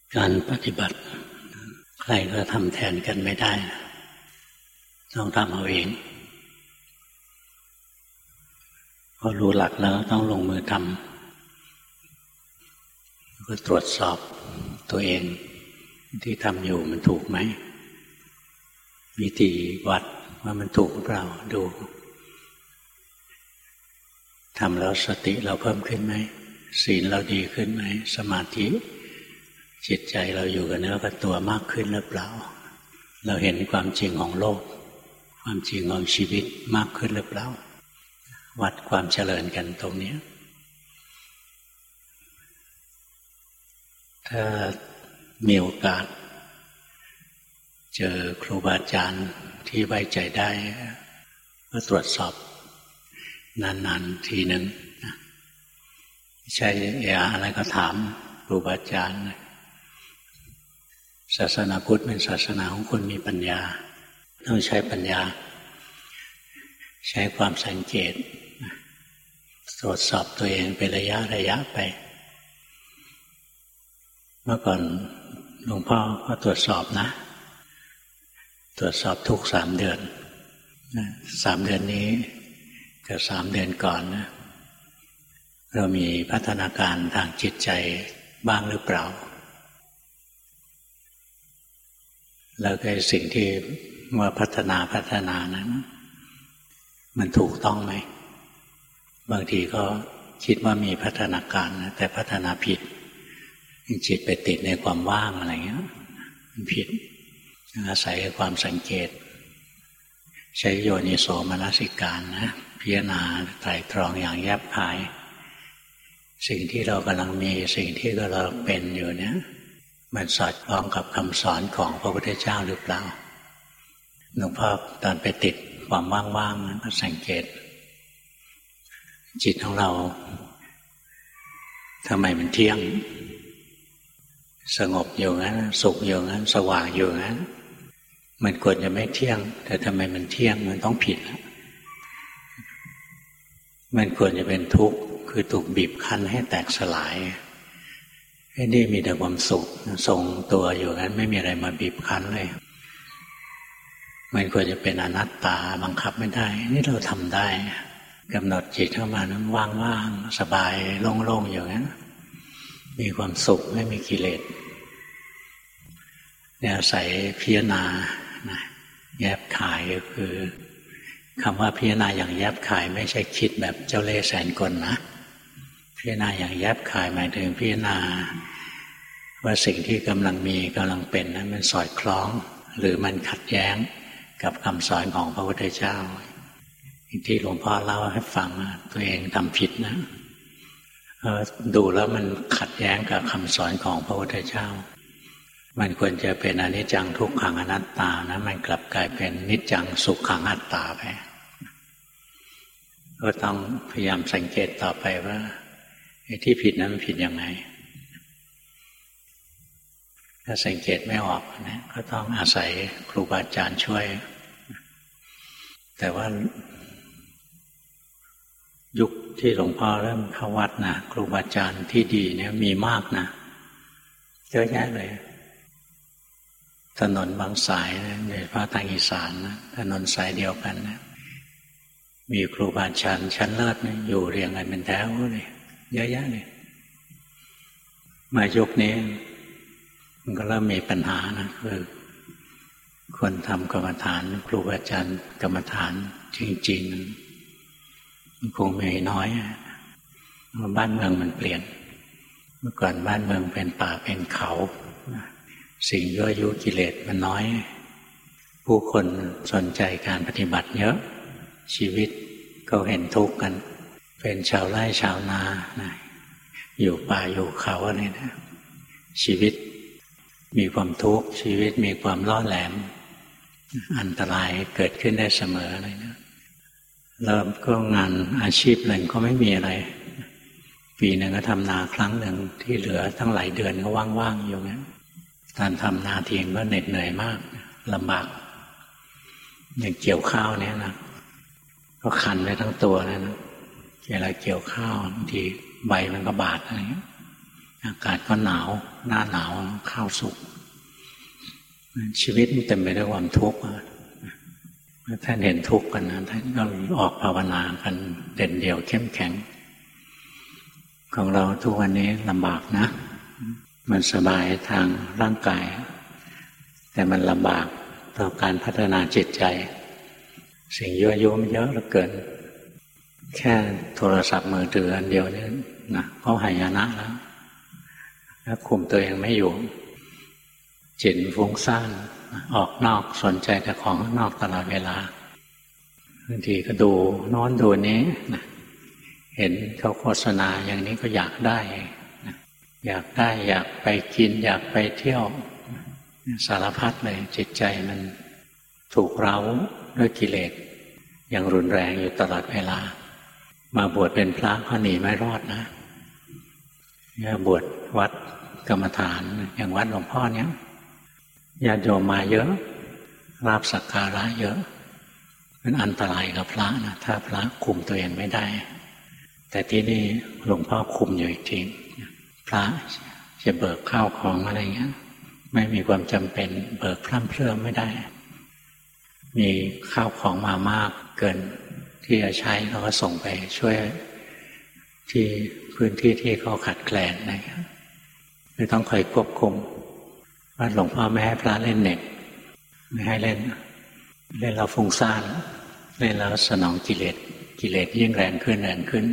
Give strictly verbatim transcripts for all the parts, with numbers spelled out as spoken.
การปฏิบัติใครก็ทำแทนกันไม่ได้ต้องทำเอาเองพอรู้หลักแล้วต้องลงมือทำก็ตรวจสอบตัวเองที่ทำอยู่มันถูกไหมวิธีวัดว่ามันถูกหรือเปล่าดูทำแล้วสติเราเพิ่มขึ้นไหมศีลเราดีขึ้นไหมสมาธิจิตใจเราอยู่กับเนื้อกับตัวมากขึ้นหรือเปล่าเราเห็นความจริงของโลกความจริงของชีวิตมากขึ้นหรือเปล่าวัดความเจริญกันตรงนี้ถ้ามีโอกาสเจอครูบาอาจารย์ที่ไว้ใจได้ก็ตรวจสอบนานๆทีหนึ่งใช่เอะอะไรก็ถามครูบาอาจารย์ศาสนาพุทธเป็นศาสนาของคนมีปัญญาต้องใช้ปัญญาใช้ความสังเกตตรวจสอบตัวเองเป็นระยะระยะไปเมื่อก่อนหลวงพ่อก็ตรวจสอบนะตรวจสอบทุกสามเดือนสามเดือนนี้กับสามเดือนก่อนนะเรามีพัฒนาการทางจิตใจบ้างหรือเปล่าแล้วก็สิ่งที่ว่าพัฒนาพัฒนานั้นมันถูกต้องไหมบางทีก็คิดว่ามีพัฒนาการนะแต่พัฒนาผิดจิตไปติดในความว่างอะไรเงี้ยมันผิดอาศัยความสังเกตใช้โยนิโสมนสิการนะพิจารณาไตรตรองอย่างแยบคายสิ่งที่เรากำลังมีสิ่งที่เราเป็นอยู่เนี่ยมันสอดคล้องกับคำสอนของพระพุทธเจ้าหรือเปล่าหลวงพ่อตอนไปติดความว่างๆก็สังเกตจิตของเราทำไมมันเที่ยงสงบอยู่งั้นสุขอยู่งั้นสว่างอยู่งั้นมันควรจะไม่เที่ยงแต่ทำไมมันเที่ยงมันต้องผิดมันควรจะเป็นทุกข์คือถูกบีบคั้นให้แตกสลายไอ้นี่มีแต่ความสุขทรงตัวอยู่งั้นไม่มีอะไรมาบีบคั้นเลยมันควรจะเป็นอนัตตาบังคับไม่ได้นี่เราทำได้กำหนดจิตเข้ามานั้นว่างๆสบายโล่งๆอยู่งั้นมีความสุขไม่มีกิเลสเนี่ยอาศัยพิจารณาแยบคายก็คือคำว่าพิจารณาอย่างแยบคายไม่ใช่คิดแบบเจ้าเล่ห์แสนกลนะพิจารณาอย่างแยบคายหมายถึงพิจารณาว่าสิ่งที่กำลังมีกำลังเป็นนั้นมันสอดคล้องหรือมันขัดแย้งกับคำสอนของพระพุทธเจ้าที่หลวงพ่อเล่าให้ฟังตัวเองทำผิดนะดูแล้วมันขัดแย้งกับคำสอนของพระพุทธเจ้ามันควรจะเป็นอนิจจังทุกขังอนัตตานะมันกลับกลายเป็นนิจจังสุขขังอัตตาไปก็ต้องพยายามสังเกตต่อไปว่าไอ้ที่ผิดนั้นมันผิดยังไงถ้าสังเกตไม่ออกนะก็ต้องอาศัยครูบาอาจารย์ช่วยแต่ว่ายุคที่หลวงพ่อเริ่มเข้าวัดนะครูบาอาจารย์ที่ดีเนี่ยมีมากนะเยอะแยะเลยถนนบางสายนะในภาคทางอีสานนะถนนสายเดียวกันนะมีครูบาอาจารย์ชั้นเลิศนะอยู่เรียงกันเป็นแถวเลยเยอะแยะเลยมายุคนี้มันก็เริ่มมีปัญหานะคือคนทำกรรมฐานครูบาอาจารย์กรรมฐานจริงๆมันคงมีน้อยบ้านเมืองมันเปลี่ยนเมื่อก่อนบ้านเมืองเป็นป่าเป็นเขาสิ่งยั่วยุกิเลสมันน้อยผู้คนสนใจการปฏิบัติเยอะชีวิตก็เห็นทุกข์กันเป็นชาวไร่ชาวนานะอยู่ป่าอยู่เขาอะไรนะชีวิตมีความทุกข์ชีวิตมีความล่อแหลมอันตรายเกิดขึ้นได้เสมอเลยนะแล้วก็งานอาชีพหนึ่งก็ไม่มีอะไรปีหนึ่งก็ทำนาครั้งหนึ่งที่เหลือทั้งหลายเดือนก็ว่างๆอยู่งั้นการทำนาทีมก็เหน็ดเหนื่อยมากลำบากอย่างเกี่ยวข้าวเนี่ยนะก็คันไปทั้งตัวเลยนะเวลาเกี่ยวข้าวบางทีใบมันก็บาดอะไรเงี้ยอากาศก็หนาวหน้าหนาวข้าวสุกชีวิตมันเต็มไปด้วยความทุกข์เมื่อท่านเห็นทุกข์กันนะท่านก็ออกภาวนากันเด่นเดี่ยวเข้มแข็งของเราทุกวันนี้ลำบากนะมันสบายทางร่างกายแต่มันลำบากต่อการพัฒนาจิตใจสิ่งยั่วยุมันเยอะเหลือเกินแค่โทรศัพท์มือถืออันเดียวนี่นะก็หายนะแล้วแล้วคุมตัวเองไม่อยู่จิตฟุ้งซ่านออกนอกสนใจแต่ของข้างนอกตลอดเวลาบางทีก็ดูโน้นดูนี้นะเห็นเขาโฆษณาอย่างนี้ก็อยากได้นะอยากได้อยากไปกินอยากไปเที่ยวสารพัดเลยจิตใจมันถูกเร้าด้วยกิเลสอย่างรุนแรงอยู่ตลอดเวลามาบวชเป็นพระก็หนีไม่รอดนะเนี่ยบวชวัดกรรมฐานอย่างวัดหลวงพ่อเนี้ยญาติโยมมาเยอะลาภสักการะเยอะมันอันตรายกับพระนะถ้าพระคุมตัวเองไม่ได้แต่ที่นี่หลวงพ่อคุมอยู่อีกทีพระจะเบิกข้าวของอะไรเงี้ยไม่มีความจำเป็นเบิกพร่ำเพรื่อไม่ได้มีข้าวของมามากเกินที่จะใช้เราก็ส่งไปช่วยที่พื้นที่ที่เขาขัดแคลนนะครับคือต้องคอยควบคุมว่าหลวงพ่อไม่ให้พระเล่นเน็ตไม่ให้เล่นเล่นเราฟุ้งซ่านเล่นแล้วสนองกิเลสกิเลสยิ่งแรงขึ้นแรงขึ้น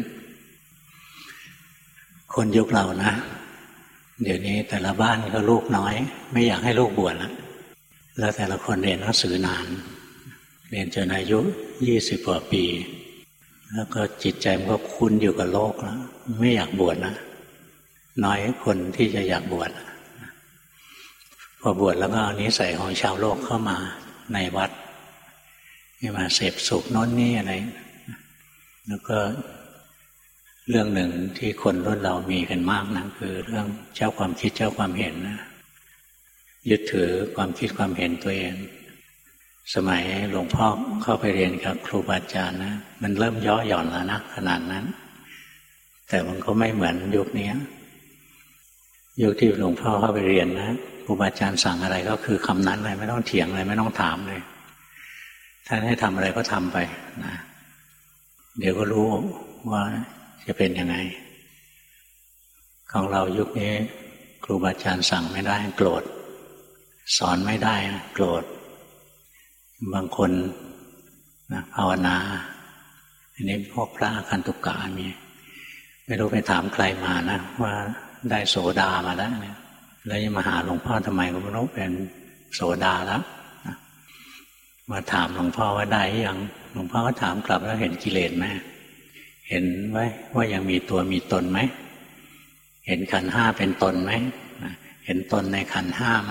คนยุคเรานะเดี๋ยวนี้แต่ละบ้านก็ลูกน้อยไม่อยากให้ลูกบวชแล้วแล้วแต่ละคนเรียนหนังสือนานเรียนจนอายุยี่สิบกว่าปีแล้วก็จิตใจมันก็คุ้นอยู่กับโลกแล้วไม่อยากบวชนะน้อยคนที่จะอยากบวชพอบวชแล้วก็เอานิสัยของชาวโลกเข้ามาในวัดนี่มาเสพสุขโน้นนี่อะไรแล้วก็เรื่องหนึ่งที่คนรุ่นเรามีกันมากนะคือเรื่องเจ้าความคิดเจ้าความเห็นนะยึดถือความคิดความเห็นตัวเองสมัยหลวงพ่อเข้าไปเรียนกับครูบาอาจารย์นะมันเริ่มย่อหย่อนแล้วนะขนาดนั้นแต่มันก็ไม่เหมือนยุคนี้ยุคที่หลวงพ่อเข้าไปเรียนนะครูบาอาจารย์สั่งอะไรก็คือคำนั้นเลยไม่ต้องเถียงเลยไม่ต้องถามเลยท่านให้ทำอะไรก็ทำไปนะเดี๋ยวก็รู้ว่าจะเป็นยังไงของเรายุคนี้ครูบาอาจารย์สั่งไม่ได้โกรธสอนไม่ได้โกรธบางคนนะภาวนาอันนี้พวกพระอาคันตุกะมีไม่รู้ไปถามใครมานะว่าได้โสดามาแล้วเนี่ยแล้วยังมาหาหลวงพ่อทำไมก็ไม่รู้เป็นโสดาแล้วนะมาถามหลวงพ่อว่าได้ยังหลวงพ่อก็ถามกลับแล้วเห็นกิเลสไหมเห็นไว้ว่ายังมีตัวมีตนไหมเห็นขันธ์ห้าเป็นตนไหมเห็นตนในขันธ์ห้าไหม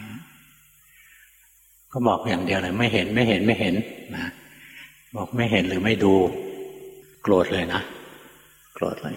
ก็บอกอย่างเดียวเลยไม่เห็นไม่เห็นไม่เห็นนะบอกไม่เห็นหรือไม่ดูโกรธเลยนะโกรธเลย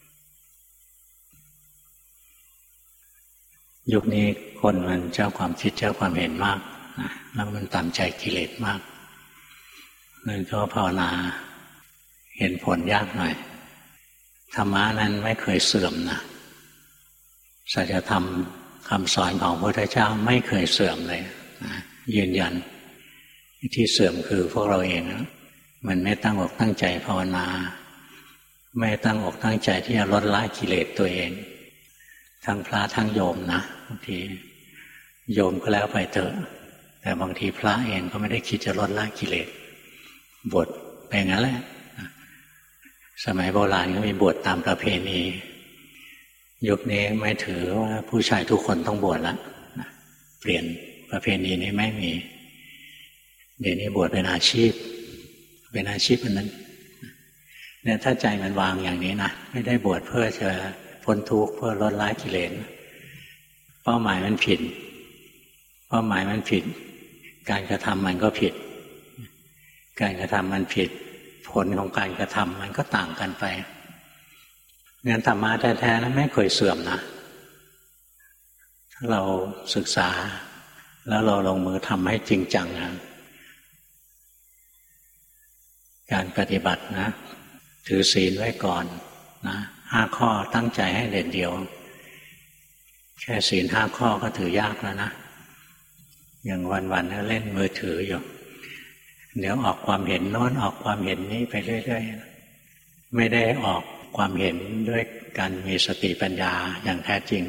ยุคนี้คนมันเจ้าความคิดเจ้าความเห็นมากนะแล้วมันตามใจกิเลสมากนั่นก็ภาวนาเห็นผลยากหน่อยธรรมะนั้นไม่เคยเสื่อมนะสัจธรรมคำสอนของพระพุทธเจ้าไม่เคยเสื่อมเลยนะยืนยันที่เสื่อมคือพวกเราเองนะมันไม่ตั้งอกตั้งใจภาวนาไม่ตั้งอกตั้งใจที่จะลดละกิเลสตัวเองทั้งพระทั้งโยมนะบางทีโยมก็แล้วไปเถอะแต่บางทีพระเองก็ไม่ได้คิดจะลดละกิเลสบวชไปงั้นแหละสมัยโบราณก็มีบวชตามประเพณียุคนี้ไม่ถือว่าผู้ชายทุกคนต้องบวชแล้วเปลี่ยนประเพณีนี้ไม่มีเดี๋ยวนี้บวชเป็นอาชีพเป็นอาชีพอันนั้นเนี่ยถ้าใจมันวางอย่างนี้นะไม่ได้บวชเพื่อจะพ้นทุกข์เพื่อลดละกิเลสเป้าหมายมันผิดเป้าหมายมันผิดการกระทำมันก็ผิดการกระทำมันผิดผลของการกระทำมันก็ต่างกันไปงานธรรมะแท้ๆนั้นไม่เคยเสื่อมนะถ้าเราศึกษาแล้วเราลงมือทำให้จริงจังนะการปฏิบัตินะถือศีลไว้ก่อนนะห้าข้อตั้งใจให้เด็ดเดียวแค่ศีลห้าข้อก็ถือยากแล้วนะอย่างวันๆก็เล่นมือถืออยู่เดี๋ยวออกความเห็นโน้นออกความเห็นนี้ไปเรื่อยๆไม่ได้ออกความเห็นด้วยการมีสติปัญญาอย่างแท้จริง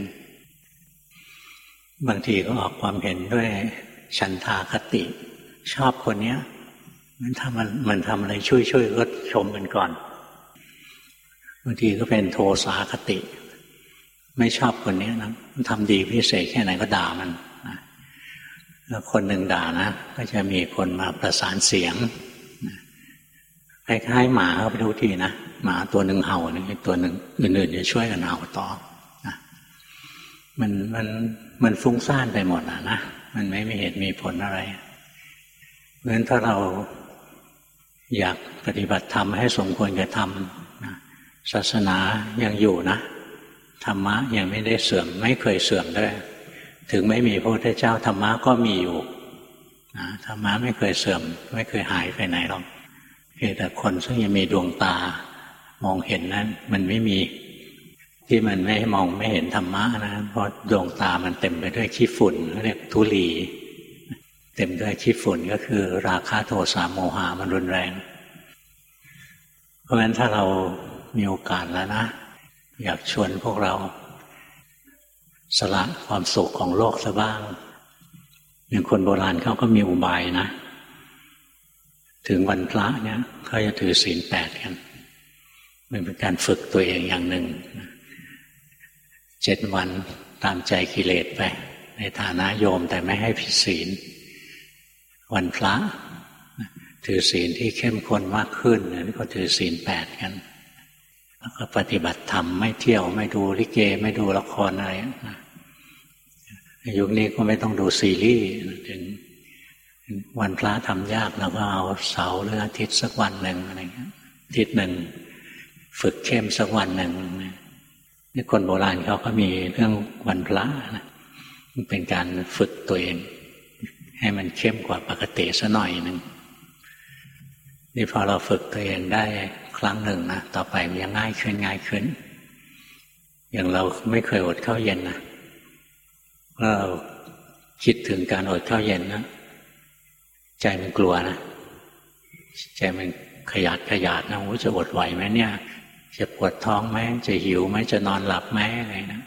บางทีก็ออกความเห็นด้วยฉันทาคติชอบคนเนี้ยมันทำมันมันทำอะไรช่วยๆก็ชมกันก่อนบางทีก็เป็นโทสาคติไม่ชอบคนนี้นะมันทำดีพิเศษแค่ไหนก็ด่ามันนะแล้วคนหนึ่งด่านะก็จะมีคนมาประสานเสียงนะคล้ายๆหมาเขาไปดูทีนะหมาตัวหนึ่งเห่าหนึ่งตัวหนึ่งอื่นๆจะช่วยกันเห่าต่อนะมันมันมันฟุ้งซ่านไปหมดนะนะมันไม่มีเหตุมีผลอะไรเพราะฉะนั้นถ้าเราอยากปฏิบัติธรรมให้สมควรแก่ธรรมนะศาสนายังอยู่นะธรรมะยังไม่ได้เสื่อมไม่เคยเสื่อมด้วยถึงไม่มีพระพุทธเจ้าธรรมะก็มีอยู่นะธรรมะไม่เคยเสื่อมไม่เคยหายไปไหนหรอกเพียงแต่คนซึ่งยังมีดวงตามองเห็นนั้นมันไม่มีที่มันไม่มองไม่เห็นธรรมะนะเพราะดวงตามันเต็มไปด้วยขี้ฝุ่นเรียกธุลีเต็มด้วยขี้ฝุ่นก็คือราคะโทสะโมหะมันรุนแรงเพราะฉะนั้นถ้าเรามีโอกาสแล้วนะอยากชวนพวกเราสละความสุขของโลกซะบ้างอย่างคนโบราณเขาก็มีอุบายนะถึงวันพระเนี่ยเขาจะถือศีลแปดกันมันเป็นการฝึกตัวเองอย่างหนึ่งเจ็ดวันตามใจกิเลสไปในฐานะโยมแต่ไม่ให้ผิดศีลวันพระถือศีลที่เข้มข้นมากขึ้นนี่ก็ถือศีลแปดกันแล้วก็ปฏิบัติธรรมไม่เที่ยวไม่ดูลิเกไม่ดูละครอะไรนะยุคนี้ก็ไม่ต้องดูซีรีส์ถึงวันพระทำยากเราก็เอาเสาร์หรืออาทิตย์สักวันหนึ่งอะไรเงี้ยอาทิตย์หนึ่งฝึกเข้มสักวันหนึ่งนี่คนโบราณเขาก็มีเรื่องวันพระนะเป็นการฝึกตัวเองให้มันเข้มกว่าปกติซะหน่อยหนึ่งนี่พอเราฝึกตัวเองได้ครั้งหนึ่งนะต่อไปมันยังง่ายขึ้นง่ายขึ้นอย่างเราไม่เคยอดข้าวเย็นนะเราคิดถึงการอดข้าวเย็นนะใจมันกลัวนะใจมันขยาดขยาดนะโอ้จะอดไหวไหมเนี่ยจะปวดท้องไหมจะหิวไหมจะนอนหลับไหมอะไรนะ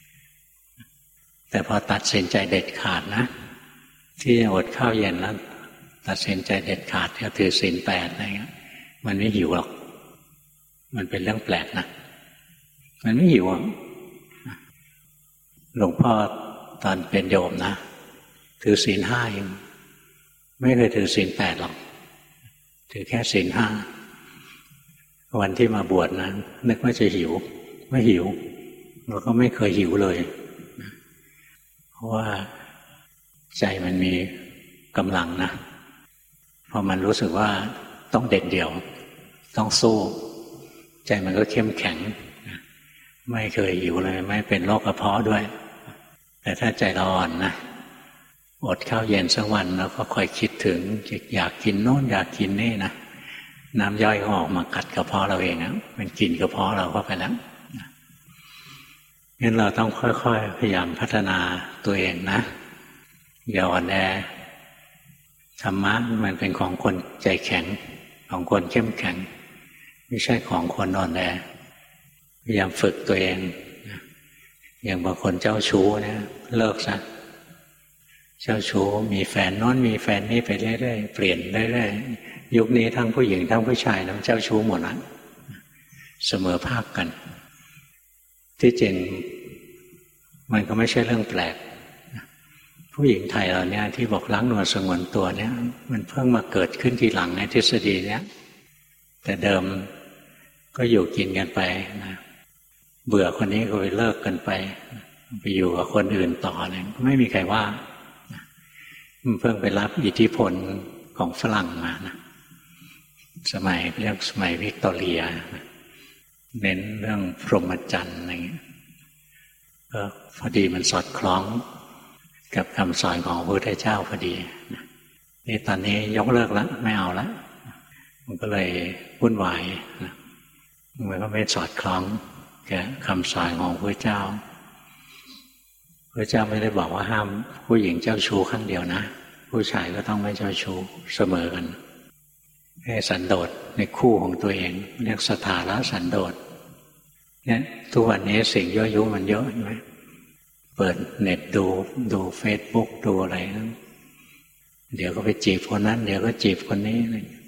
แต่พอตัดสินใจเด็ดขาดนะที่จะอดข้าวเย็นแล้วตัดสินใจเด็ดขาดจะถือศีลแปดอะไรเงี้ยมันไม่หิวหรอกมันเป็นเรื่องแปลกนะมันไม่หิวหลวงพ่อตอนเป็นโยมนะถือศีลห้าเองไม่เคยถือศีลแปดหรอกถือแค่ศีลห้าวันที่มาบวชนะนึกว่าจะหิวไม่หิวเราก็ไม่เคยหิวเลยเพราะว่าใจมันมีกำลังนะพอมันรู้สึกว่าต้องเด็ดเดี่ยวต้องสู้ใจมันก็เข้มแข็งไม่เคยหิวเลยไม่เป็นโรคกระเพาะด้วยแต่ถ้าใจเราอ่อนนะอดข้าวเย็นสักวันแล้วก็คอยคิดถึงอยากกินโน่นอยากกินนี่นะน้ำย่อยก็ออกมากัดกระเพาะเราเองนะมันกินกระเพาะเราเข้าไปแล้วงั้นเราต้องค่อยๆพยายามพัฒนาตัวเองนะอย่าอ่อนแอธรรมะมันเป็นของคนใจแข็งของคนเข้มแข็งไม่ใช่ของคนอ่อนแอพยายามฝึกตัวเองอย่างบางคนเจ้าชู้เนี่ยเลิกซะเจ้าชู้มีแฟนโน้นมีแฟนนี่ไปเรื่อยๆเปลี่ยนเรื่อยๆยุคนี้ทั้งผู้หญิงทั้งผู้ชายทั้งเจ้าชู้หมดนะเสมอภาคกันที่จริงมันก็ไม่ใช่เรื่องแปลกผู้หญิงไทยเราเนี่ยที่บอกล้างนวลสงวนตัวเนี่ยมันเพิ่งมาเกิดขึ้นทีหลังในทฤษฎีเนี้ยแต่เดิมก็อยู่กินกันไปนะเบื่อคนนี้ก็ไปเลิกกันไปไปอยู่กับคนอื่นต่อเนี่ยไม่มีใครว่ามันเพิ่งไปรับอิทธิพลของฝรั่งมานะสมัยเรียกสมัยวิกตอเรียเน้นเรื่องพรหมจรรย์อะไรเงี้ยก็พอดีมันสอดคล้องกับคำสอนของพระพุทธเจ้าพอดีนี่ตอนนี้ยกเลิกแล้วไม่เอาแล้วมันก็เลยวุ่นวายนะมันก็ไม่สอดคล้องกับคำสอนของพระพุทธเจ้าพระเจ้าไม่ได้บอกว่าห้ามผู้หญิงเจ้าชู้ข้างเดียวนะผู้ชายก็ต้องไม่เจ้าชู้เสมอกันให้สันโดษในคู่ของตัวเองเรียกสถานะสันโดษเนี่ยทุกวันนี้สิ่งยั่วยุมันเยอะใช่ไหมเปิดเน็ตดูดูเฟซบุ๊กดูอะไรนะเดี๋ยวก็ไปจีบคนนั้นเดี๋ยวก็จีบคนนี้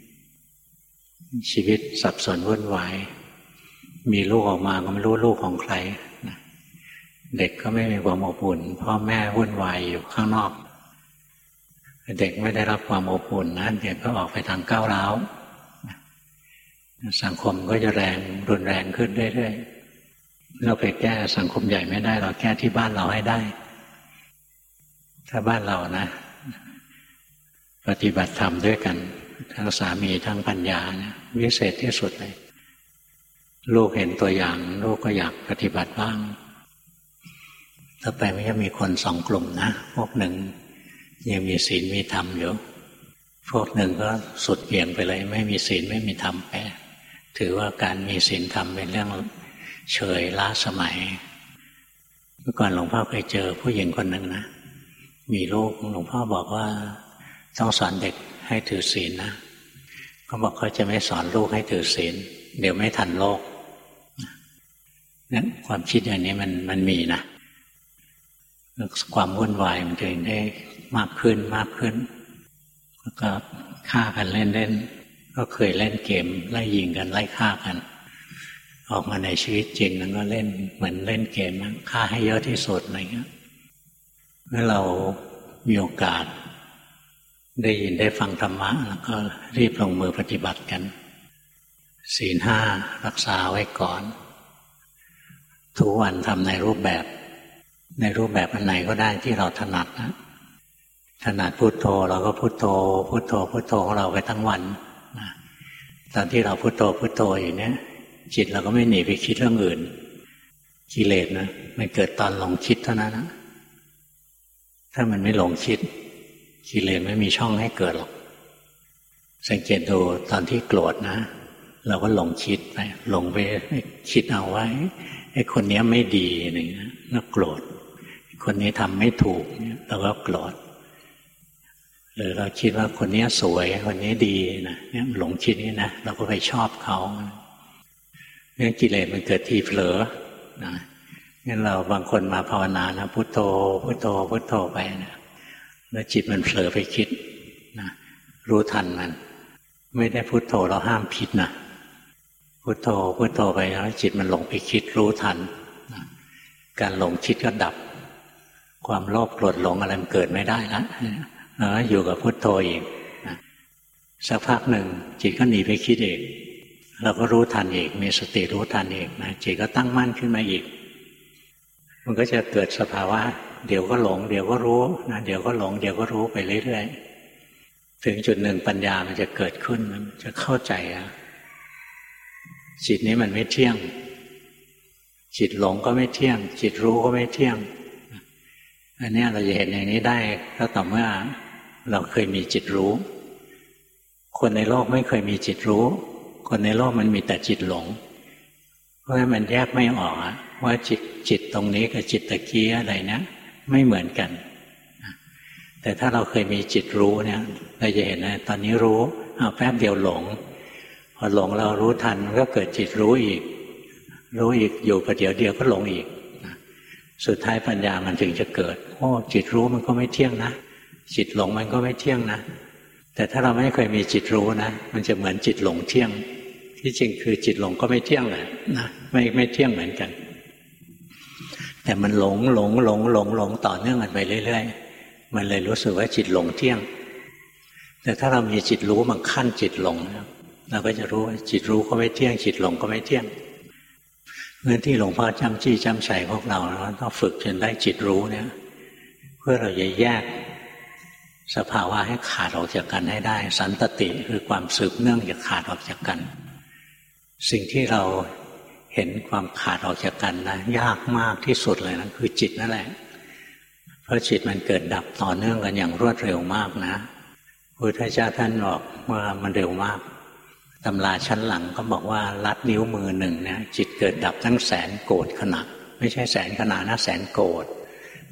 ชีวิตสับสนวุ่นวายมีลูกออกมาก็ไม่รู้ลูกของใครนะเด็กก็ไม่มีความอบอุ่นพ่อแม่วุ่นวายอยู่ข้างนอกเด็กไม่ได้รับความอบอุ่นนะเด็กก็ออกไปทางก้าวร้าวสังคมก็จะแรงรุนแรงขึ้นเรื่อยๆเราไปแก้สังคมใหญ่ไม่ได้เราแก้ที่บ้านเราให้ได้ถ้าบ้านเรานะปฏิบัติธรรมด้วยกันทั้งสามีทั้งปัญญาเนี่ยวิเศษที่สุดเลยลูกเห็นตัวอย่างลูกก็อยากปฏิบัติบ้างต่อไปมันจะมีคนสองกลุ่มนะพวกหนึ่งยังมีศีลมีธรรมอยู่พวกหนึ่งก็สุดเบี่ยงไปเลยไม่มีศีลไม่มีธรรมไปถือว่าการมีศีลธรรมเป็นเรื่องเฉยล้าสมัยเมื่อก่อนหลวงพ่อเคยเจอผู้หญิงคนหนึ่งนะมีลูกหลวงพ่อบอกว่าต้องสอนเด็กให้ถือศีลนะเขาบอกเขาจะไม่สอนลูกให้ถือศีลเดี๋ยวไม่ทันโลกนั้นความคิดอย่างนี้มันมันมีนะความวุ่นวายมันจะได้มากขึ้นมากขึ้นแล้วก็ฆ่ากันเล่นๆก็เคยเล่นเกมไล่ยิงกันไล่ฆ่ากันออกมาในชีวิตจริงนั้นก็เล่นเหมือนเล่นเกมนะฆ่าให้เยอะที่สุดอะไรเงี้ยเมื่อเรามีโอกาสได้ยินได้ฟังธรรมะแล้วก็รีบลงมือปฏิบัติกันศีลห้ารักษาไว้ก่อนทุกวันทำในรูปแบบในรูปแบบอันไหนก็ได้ที่เราถนัดนะถนัดพุทโธเราก็พุทโธพุทโธพุทโธของเราไปทั้งวันนะตอนที่เราพุทโธพุทโธอยู่เนี้ยจิตเราก็ไม่หนีไปคิดเรื่องอื่นกิเลสนะมันเกิดตอนหลงคิดเท่านั้นนะถ้ามันไม่หลงคิดกิเลสไม่มีช่องให้เกิดหรอกสังเกตดูตอนที่โกรธนะเราก็หลงคิดไปหลงไปคิดเอาไว้ไอ้คนนี้ไม่ดีอะไรเงี้ยแล้วโกรธคนนี้ทำไม่ถูกเราก็โกรธหรือเราคิดว่าคนนี้สวยคนนี้ดีนะเนี่ยหลงคิดนี่นะเราก็ไปชอบเขาเนี่ยกิเลสมันเกิดทีเผลอนะงั้นเราบางคนมาภาวนานะพุทโธพุทโธพุทโธไปนะแล้วจิตมันเผลอไปคิดนะรู้ทันมันไม่ได้พุทโธเราห้ามผิดนะพุทโธพุทโธไปแล้วจิตมันหลงไปคิดรู้ทันนะการหลงคิดก็ดับความโลภโกรธหลงอะไรมันเกิดไม่ได้แล้วอยู่กับพุทโธอีกนะสักพักหนึ่งจิตก็หนีไปคิดเองเราก็รู้ทันอีกมีสติรู้ทันอีกนะจิตก็ตั้งมั่นขึ้นมาอีกมันก็จะเกิดสภาวะเดี๋ยวก็หลงเดี๋ยวก็รู้นะเดี๋ยวก็หลงเดี๋ยวก็รู้ไปเรื่อยๆถึงจุดหนึ่งปัญญามันจะเกิดขึ้นมันจะเข้าใจอ่ะจิตนี้มันไม่เที่ยงจิตหลงก็ไม่เที่ยงจิตรู้ก็ไม่เที่ยงอันนี้เราจะเห็นอย่างนี้ได้ก็ต่อเมื่อเราเคยมีจิตรู้คนในโลกไม่เคยมีจิตรู้คนในโลกมันมีแต่จิตหลงเพราะฉะนั้นมันแยกไม่ออกว่าจิตจิตตรงนี้กับจิตตะกี้อะไรนะไม่เหมือนกันแต่ถ้าเราเคยมีจิตรู้เนี่ยเราจะเห็นนะตอนนี้รู้เอาแป๊บเดียวหลงพอหลงเรารู้ทันมันก็เกิดจิตรู้อีกรู้อีกอยู่ประเดี๋ยวเดียวก็หลงอีกสุดท้ายปัญญามันถึงจะเกิดโอ้จิตรู้มันก็ไม่เที่ยงนะจิตหลงมันก็ไม่เที่ยงนะแต่ถ้าเราไม่เคยมีจิตรู้นะมันจะเหมือนจิตหลงเที่ยงที่จริงคือจิตหลงก็ไม่เที่ยงแหละนะไม่ไม่เที่ยงเหมือนกันแต่มันหลงหลงหลงหลงหลงต่อเนื่องกันไปเรื่อยๆมันเลยรู้สึกว่าจิตหลงเที่ยงแต่ถ้าเรามีจิตรู้บางขั้นจิตหลงเราก็จะรู้ว่าจิตรู้ก็ไม่เที่ยงจิตหลงก็ไม่เที่ยงเมื่อที่หลวงพ่อจำจี้จำใส่พวกเราต้องฝึกจนได้จิตรู้เนี่ยเพื่อเราจะแยกสภาวะให้ขาดออกจากกันให้ได้สันตติคือความสืบเนื่องจะขาดออกจากกันสิ่งที่เราเห็นความขาดออกจากกันนะยากมากที่สุดเลยนะคือจิตนั่นแหละเพราะจิตมันเกิดดับต่อเนื่องกันอย่างรวดเร็วมากนะพุทธเจ้าท่านบอกว่ามันเร็วมากตำราชั้นหลังก็บอกว่าลัดนิ้วมือหนึ่งเนี่ยจิตเกิดดับทั้งแสนโกฏขณะไม่ใช่แสนขณะนะแสนโกฏ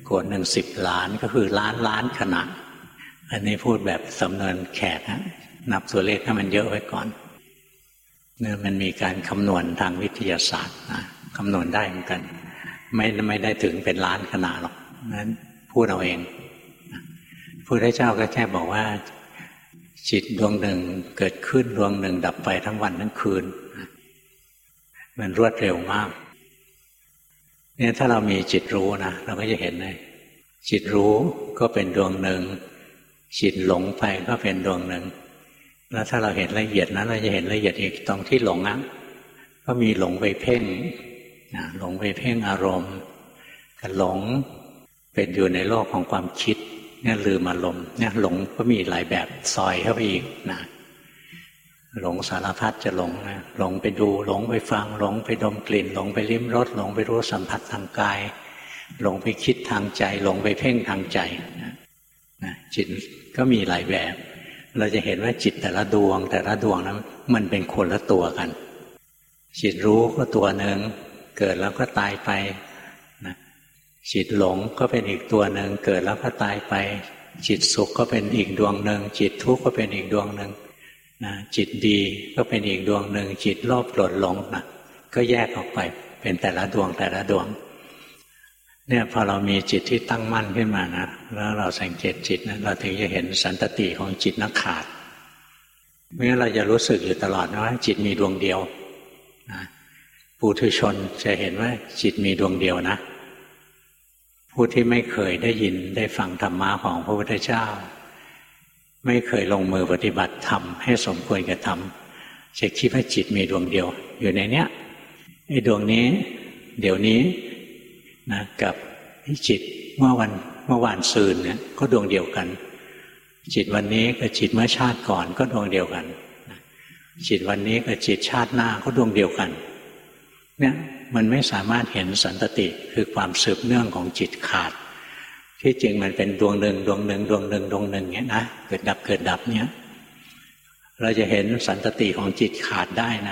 โกรธหนึ่งสิบล้านก็คือล้านล้านขณะอันนี้พูดแบบสำนวนแขกนะนับตัวเลขให้มันเยอะไว้ก่อนเนี่ยมันมีการคำนวณทางวิทยาศาสตร์นะคำนวณได้เหมือนกันไม่ไม่ได้ถึงเป็นล้านขณะหรอกนั้นพูดเอาเองพระพุทธเจ้าก็แค่บอกว่าจิตดวงหนึ่งเกิดขึ้นดวงหนึ่งดับไปทั้งวันทั้งคืนมันรวดเร็วมากเนี่ยถ้าเรามีจิตรู้นะเราก็จะเห็นเลยจิตรู้ก็เป็นดวงหนึ่งจิตหลงไปก็เป็นดวงหนึ่งแล้วถ้าเราเห็นละเอียดนะเราจะเห็นละเอียดอีกตรงที่หลงอ่ะก็มีหลงไปเพ่งนะหลงไปเพ่งอารมณ์กับหลงเป็นอยู่ในโลกของความคิดเนี่ยลืมอารมณ์เนี่ยหลงก็มีหลายแบบซอยเข้าไปอีกนะหลงสารพัดจะหลงนะหลงไปดูหลงไปฟังหลงไปดมกลิ่นหลงไปลิ้มรสหลงไปรู้สัมผัสทางกายหลงไปคิดทางใจหลงไปเพ่งทางใจนะนะจิตก็มีหลายแบบเราจะเห็นว่าจิตแต่ละดวงแต่ละดวงนั้นมันเป็นคนละตัวกันจิตรู้ก็ตัวหนึ่งเกิดแล้วก็ตายไปนะจิตหลงก็เป็นอีกตัวหนึ่งเกิดแล้วก็ตายไปจิตสุขก็เป็นอีกดวงหนึ่งจิตทุกข์ก็เป็นอีกดวงหนึ่งนะจิตดีก็เป็นอีกดวงหนึ่งจิตโลภโกรธหลงนะก็แยกออกไปเป็นแต่ละดวงแต่ละดวงเนี่ยพอเรามีจิตที่ตั้งมั่นขึ้นมานะแล้วเราสังเกตจิตนะเราถึงจะเห็นสันตติของจิตนักขาดไม่งั้นเราจะรู้สึกอยู่ตลอดนะว่าจิตมีดวงเดียวนะปุถุชนจะเห็นว่าจิตมีดวงเดียวนะผู้ที่ไม่เคยได้ยินได้ฟังธรรมะของพระพุทธเจ้าไม่เคยลงมือปฏิบัติธรรมให้สมควรกับธรรมจะคิดว่าจิตมีดวงเดียวอยู่ในเนี้ยไอ้ดวงนี้เดี๋ยวนี้นะกับจิตเมื่อวันเมื่อวานซืนเนี่ยก็ดวงเดียวกันจิตวันนี้กับจิตเมื่อชาติก่อนก็ดวงเดียวกันจิตวันนี้กับจิตชาติหน้าก็ดวงเดียวกันเนี่ยมันไม่สามารถเห็นสันตติคือความสืบเนื่องของจิตขาดที่จริงมันเป็นดวงหนึ่งดวงหนึ่งดวงหนึ่งดวงหนึ่งเนี่ยนะเกิดดับเกิดดับเนี่ยเราจะเห็นสันตติของจิตขาดได้นะ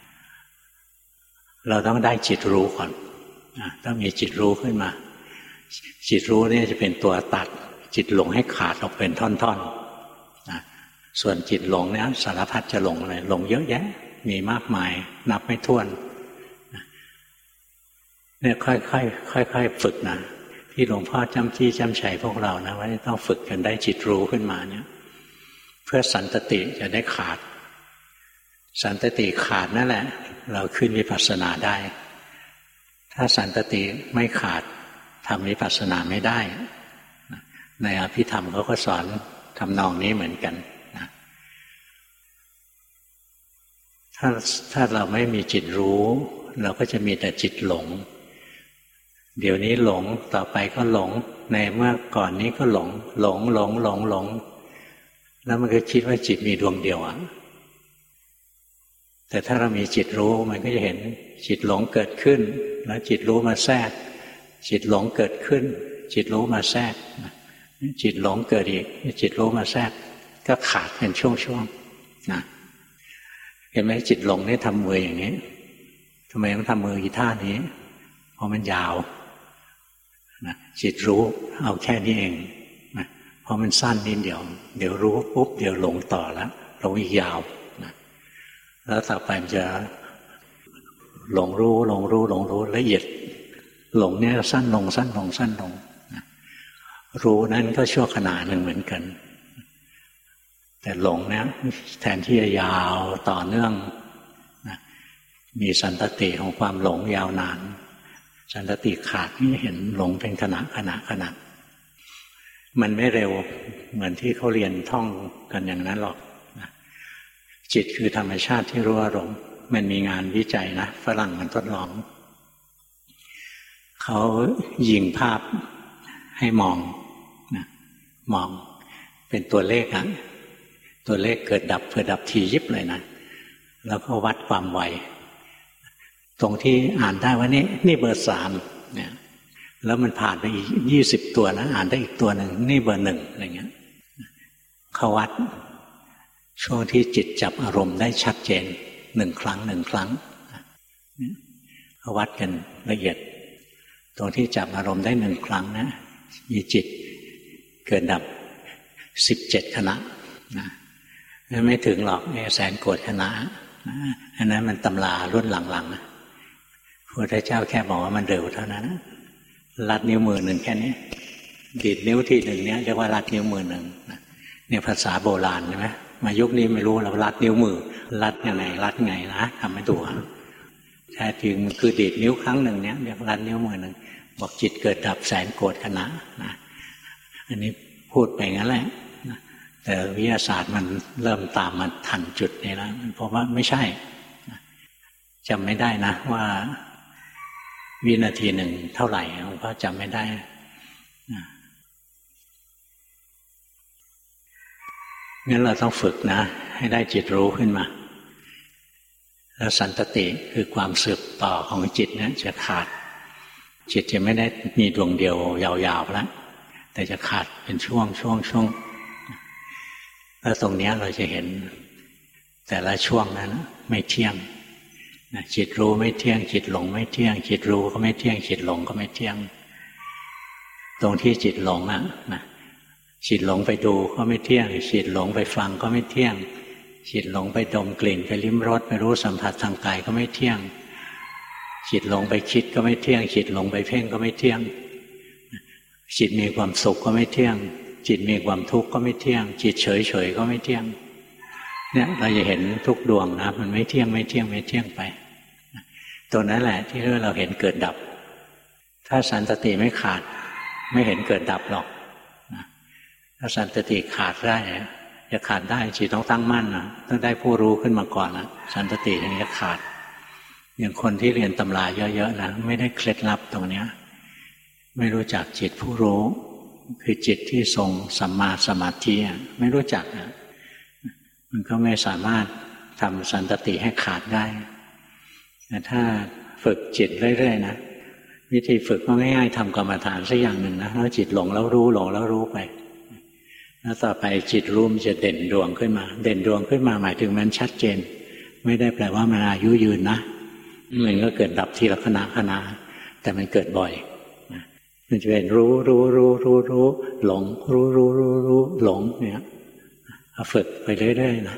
เราต้องได้จิตรู้ก่อนต้องมีจิตรู้ขึ้นมาจิตรู้เนี่ยจะเป็นตัวตัดจิตหลงให้ขาดออกเป็นท่อนๆนะส่วนจิตหลงเนี่ยสารพัดจะหลงเลยหลงเยอะแยะมีมากมายนับไม่ถ้วนเนี่ยค่อยๆค่อยๆฝึกนะที่หลวงพ่อจำจี้จำชัยพวกเรานะว่าต้องฝึกจนได้จิตรู้ขึ้นมาเนี่ยเพื่อสันตติจะได้ขาดสันตติขาดนั่นแหละเราขึ้นวิปัสสนาได้ถ้าสันตติไม่ขาดทำวิปัสสนาไม่ได้ในอภิธรรมเขาก็สอนทำนองนี้เหมือนกันนะถ้าถ้าเราไม่มีจิตรู้เราก็จะมีแต่จิตหลงเดี๋ยวนี้หลงต่อไปก็หลงในเมื่อก่อนนี้ก็หลงหลงหลงหลงหลงแล้วมันก็คิดว่าจิตมีดวงเดียวอ่ะแต่ถ้าเรามีจิตรู้มันก็จะเห็นจิตหลงเกิดขึ้นแล้วจิตรู้มาแทรกจิตหลงเกิดขึ้นจิตรู้มาแทรกจิตหลงเกิดอีกจิตรู้มาแทรกก็ขาดเป็นช่วงๆนะเห็นไหมจิตหลงนี่ทำมืออย่างนี้ทำไมต้องทำมืออีท่านี้เพราะมันยาวนะจิตรู้เอาแค่นี้เองนะเพราะมันสั้นนิดเดียวเดี๋ยวรู้ปุ๊บเดี๋ยวหลงต่อแล้วหลงอีกยาวนะแล้วต่อไปมันจะหลงรู้หลงรู้หลงรู้ละเอียดหลงเนี่ยสั้นลงสั้นลงสั้นลงนะรู้นั้นก็ชั่วขณะหนึ่งเหมือนกันแต่หลงเนี่ยแทนที่จะยาวต่อเนื่องนะมีสันตติของความหลงยาวนานสันตติขาดนี่เห็นหลงเป็นขณะขณะขณะมันไม่เร็วเหมือนที่เขาเรียนท่องกันอย่างนั้นหรอกนะจิตคือธรรมชาติที่รู้อารมณ์มันมีงานวิจัยนะฝรั่งมันทดลองเขายิงภาพให้มองนะมองเป็นตัวเลขอ่ะตัวเลขเกิดดับเกิดดับทียิบเลยนะแล้วก็วัดความไวตรงที่อ่านได้ว่านี่นี่เบอร์สามเนี่ยแล้วมันผ่านไปอีกยี่สิบตัวนะอ่านได้อีกตัวหนึ่งนี่เบอร์หนึ่งอะไรเงี้ยเขาวัดช่วงที่จิตจับอารมณ์ได้ชัดเจนหนึ่งครั้งหนึ่งครั้งเขาวัดกันละเอียดตรงที่จับอารมณ์ได้หนึ่งครั้งนะมีจิตเกิดดับสิบเจ็ดขณะนะไม่ถึงหรอกแสนโกรธขณะอันนั้นมันตำรารุ่นหลังๆนะพระพุทธเจ้าแค่บอกว่ามันเร็วเท่านั้นลัดนิ้วมือหนึ่งแค่นี้ดีดนิ้วที่หนึ่งเนี้ยเรียกว่าลัดนิ้วมือหนึ่งเนี่ยภาษาโบราณใช่ไหมมายุคนี้ไม่รู้เราลัดนิ้วมือลัดยังไงลัดไงนะทำให้ดูแท้จริงมันคือดีดนิ้วครั้งหนึ่งเนี้ยเรียกลัดนิ้วมือหนึ่งบอกจิตเกิดดับแสนโกรธขณะนะอันนี้พูดไปงั้นแหละแต่วิทยาศาสตร์มันเริ่มตามมาทันจุดนี้แล้วเพราะว่าไม่ใช่จำไม่ได้นะว่าวินาทีหนึ่งเท่าไหร่หลวงพ่อจำไม่ได้งั้นเราต้องฝึกนะให้ได้จิตรู้ขึ้นมาแล้วสันตติคือความสืบต่อของจิตเนี่ยจะขาดจิตจะไม่ได้มีดวงเดียวยาวๆแล้วแต่จะขาดเป็นช่วงช่วงช่วงแล้วตรงนี้เราจะเห็นแต่ละช่วงนั้นไม่เที่ยงจิตรู้ไม่เที่ยงจิตหลงไม่เที่ยงจิตรู้ก็ไม่เที่ยงจิตหลงก็ไม่เที่ยงตรงที่จิตหลงอ่ะนะจิตหลงไปดูก็ไม่เที่ยงจิตหลงไปฟังก็ไม่เที่ยงจิตหลงไปดมกลิ่นไปลิ้มรสไปรู้สัมผัสทางกายก็ไม่เที่ยงจิตหลงไปคิดก็ไม่เที่ยงจิตหลงไปเพ่งก็ไม่เที่ยงจิตมีความสุขก็ไม่เที่ยงจิตมีความทุกข์ก็ไม่เที่ยงจิตเฉยเฉยก็ไม่เที่ยงเนี่ยเราจะเห็นทุกดวงนะมันไม่เที่ยงไม่เที่ยงไม่เที่ยงไปตัวนั้นแหละที่เราเห็นเกิดดับถ้าสันตติไม่ขาดไม่เห็นเกิดดับหรอกถ้าสันตติขาดได้จะขาดได้จิตต้องตั้งมั่นนะต้องได้ผู้รู้ขึ้นมาก่อนนะสันตติถึงจะขาดอย่างคนที่เรียนตำราเยอะๆนะไม่ได้เคล็ดลับตรงนี้ไม่รู้จักจิตผู้รู้คือจิตที่ทรงสัมมาสมาธิไม่รู้จักนะมันก็ไม่สามารถทำสันตติให้ขาดได้แต่ถ้าฝึกจิตเรื่อยๆนะวิธีฝึกก็ง่ายๆทำกรรมฐานสักอย่างหนึ่งนะแล้วจิตหลงแล้วรู้หลงแล้วรู้ไปแล้วต่อไปจิตรู้มันจะเด่นดวงขึ้นมาเด่นดวงขึ้นมาหมายถึงมันชัดเจนไม่ได้แปลว่ามันอายุยืนนะมันก็เกิดดับทีละขณะขณะแต่มันเกิดบ่อยมันจะเป็นรู้รู้รู้รู้รู้หลงรู้รู้รู้รู้หลงเนี่ยฝึกไปเรื่อยๆนะ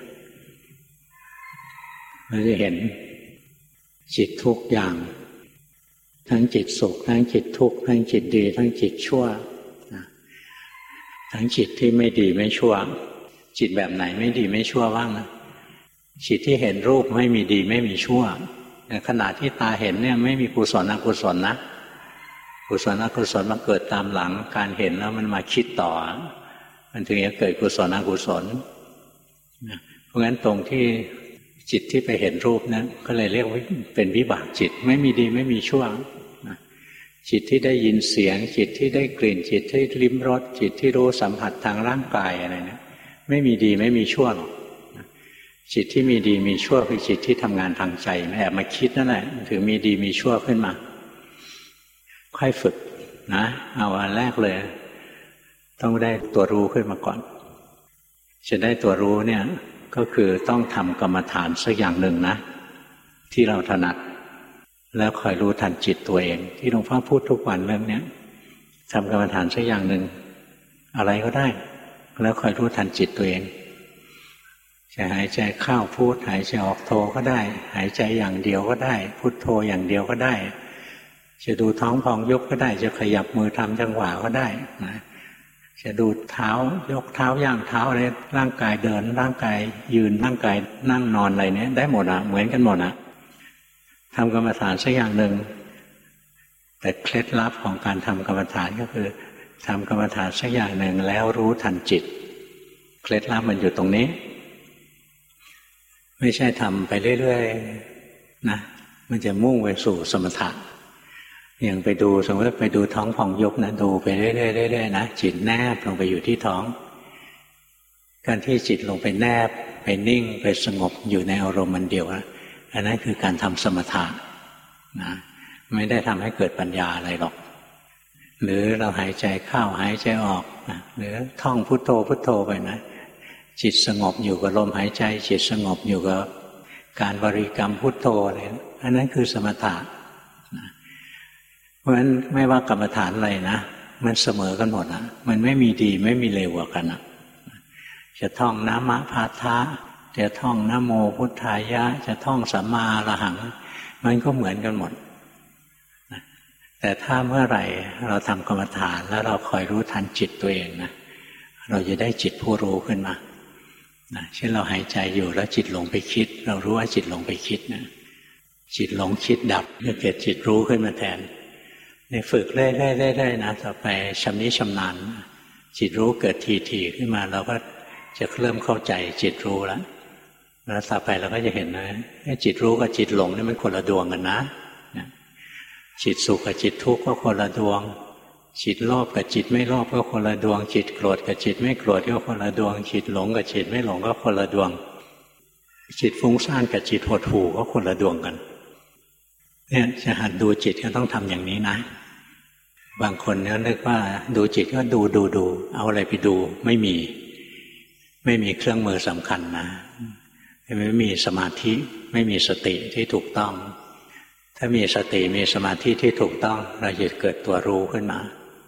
เราจะเห็นจิตทุกอย่างทั้งจิตสุขทั้งจิตทุกข์ทั้งจิตดีทั้งจิตชั่วทั้งจิตที่ไม่ดีไม่ชั่วจิตแบบไหนไม่ดีไม่ชั่วบ้างนะจิตที่เห็นรูปไม่มีดีไม่มีชั่วแต่ขณะที่ตาเห็นเนี่ยไม่มีกุศลอกุศลนะกุศลอกุศลมาเกิดตามหลังการเห็นแล้วมันมาคิดต่อมันถึงจะเกิดกุศลอกุศลเพราะงั้นตรงที่จิตที่ไปเห็นรูปนั้นก็เลยเรียกว่าเป็นวิบากจิตไม่มีดีไม่มีชั่วจิตที่ได้ยินเสียงจิตที่ได้กลิ่นจิตที่ลิ้มรสจิตที่รู้สัมผัสทางร่างกายอะไรเนี่ยไม่มีดีไม่มีชั่วหรอกจิตที่มีดีมีชั่วคือจิตที่ทำงานทางใจแอบมาคิดนั่นแหละถึงมีดีมีชั่วขึ้นมาค่อยฝึกนะเอาอันแรกเลยต้องได้ตัวรู้ขึ้นมาก่อนจะได้ตัวรู้เนี่ยก็คือต้องทำกรรมฐานสักอย่างหนึ่งนะที่เราถนัดแล้วคอยรู้ทันจิตตัวเองที่หลวงพ่อพูดทุกวันเรื่องนี้ทำกรรมฐานสักอย่างหนึ่งอะไรก็ได้แล้วคอยรู้ทันจิตตัวเองจะหายใจเข้าพุทหายใจออกโทก็ได้หายใจอย่างเดียวก็ได้พุทโธอย่างเดียวก็ได้จะดูท้องพองยุบก็ได้จะขยับมือทำจังหวะก็ได้นะจะดูเท้ายกเท้าย่างเท้าอะไรร่างกายเดินร่างกายยืนร่างกายนั่งนอนอะไรเนี้ยได้หมดอ่ะเหมือนกันหมดอ่ะทำกรรมฐานสักอย่างหนึ่งแต่เคล็ดลับของการทำกรรมฐานก็คือทำกรรมฐานสักอย่างหนึ่งแล้วรู้ทันจิตเคล็ดลับมันอยู่ตรงนี้ไม่ใช่ทำไปเรื่อยๆนะมันจะมุ่งไปสู่สมถะอย่างไปดูสมมติไปดูท้องพองยุบนะดูไปเรื่อยๆๆนะจิตแนบลงไปอยู่ที่ท้องการที่จิตลงไปแนบไปนิ่งไปสงบอยู่ในอารมณ์มันเดียวนะอันนั้นคือการทำสมถะนะไม่ได้ทำให้เกิดปัญญาอะไรหรอกหรือเราหายใจเข้าหายใจออกนะหรือท่องพุทโธพุทโธไปนะจิตสงบอยู่กับลมหายใจจิตสงบอยู่กับการบริกรรมพุทโธอะไรอันนั้นคือสมถะนะเพราะฉะนั้นไม่ว่ากรรมฐานอะไรนะมันเสมอกันหมดนะมันไม่มีดีไม่มีเลวกว่ากันนะจะท่องนะมะพาทะจะท่องนะโมพุทธายะจะท่องสัมมาอรหังมันก็เหมือนกันหมดแต่ถ้าเมื่อไหร่เราทำกรรมฐานแล้วเราคอยรู้ทันจิตตัวเองนะเราจะได้จิตผู้รู้ขึ้นมานะเช่นเราหายใจอยู่แล้วจิตหลงไปคิดเรารู้ว่าจิตหลงไปคิดนะจิตหลงคิดดับจะเกิดจิตรู้ขึ้นมาแทนในฝึกเรื่อยๆๆๆนะต่อไปชำนิชำนาญจิตรู้เกิดทีๆขึ้นมาเราก็จะเริ่มเข้าใจจิตรู้แล้วแล้วต่อไปเราก็จะเห็นนะจิตรู้กับจิตหลงนี่มันคนละดวงกันนะจิตสุขกับจิตทุกข์ก็คนละดวงจิตโลภกับจิตไม่โลภก็คนละดวงจิตโกรธกับจิตไม่โกรธก็คนละดวงจิตหลงกับจิตไม่หลงก็คนละดวงจิตฟุ้งซ่านกับจิตหดหู่ก็คนละดวงกันเนี่ยจะหัดดูจิตก็ต้องทำอย่างนี้นะบางคนเนี่ยนึกว่าดูจิตก็ดูดูดูเอาอะไรไปดูไม่มีไม่มีเครื่องมือสำคัญนะไม่มีสมาธิไม่มีสติที่ถูกต้องถ้ามีสติมีสมาธิที่ถูกต้องเราจะเกิดตัวรู้ขึ้นมา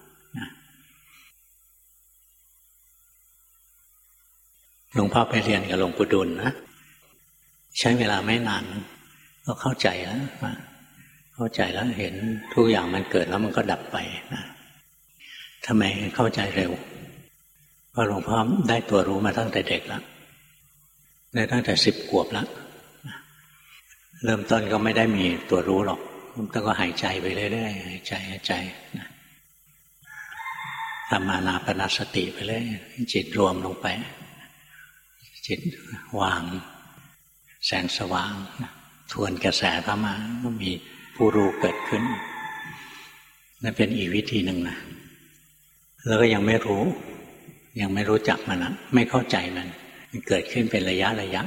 หลวงพ่อไปเรียนกับหลวงปู่ดุลนะใช้เวลาไม่นานก็เข้าใจแล้วเข้าใจแล้วเห็นทุกอย่างมันเกิดแล้วมันก็ดับไปนะทำไมเข้าใจเร็วเพราะหลวงพ่อได้ตัวรู้มาตั้งแต่เด็กแล้วได้ตั้งแต่สิบขวบแล้วเริ่มต้นก็ไม่ได้มีตัวรู้หรอกเริ่มต้นก็หายใจไปเรื่อยๆหายใจหายใจนะทำอานาปานสติไปเลยจิตรวมลงไปจิตวางแสงสว่างทวนกระแสเข้ามาก็มีผู้รู้เกิดขึ้นนั่นเป็นอีกวิธีหนึ่งนะแล้วก็ยังไม่รู้ยังไม่รู้จักมันนะไม่เข้าใจมันมันเกิดขึ้นเป็นระยะระยะ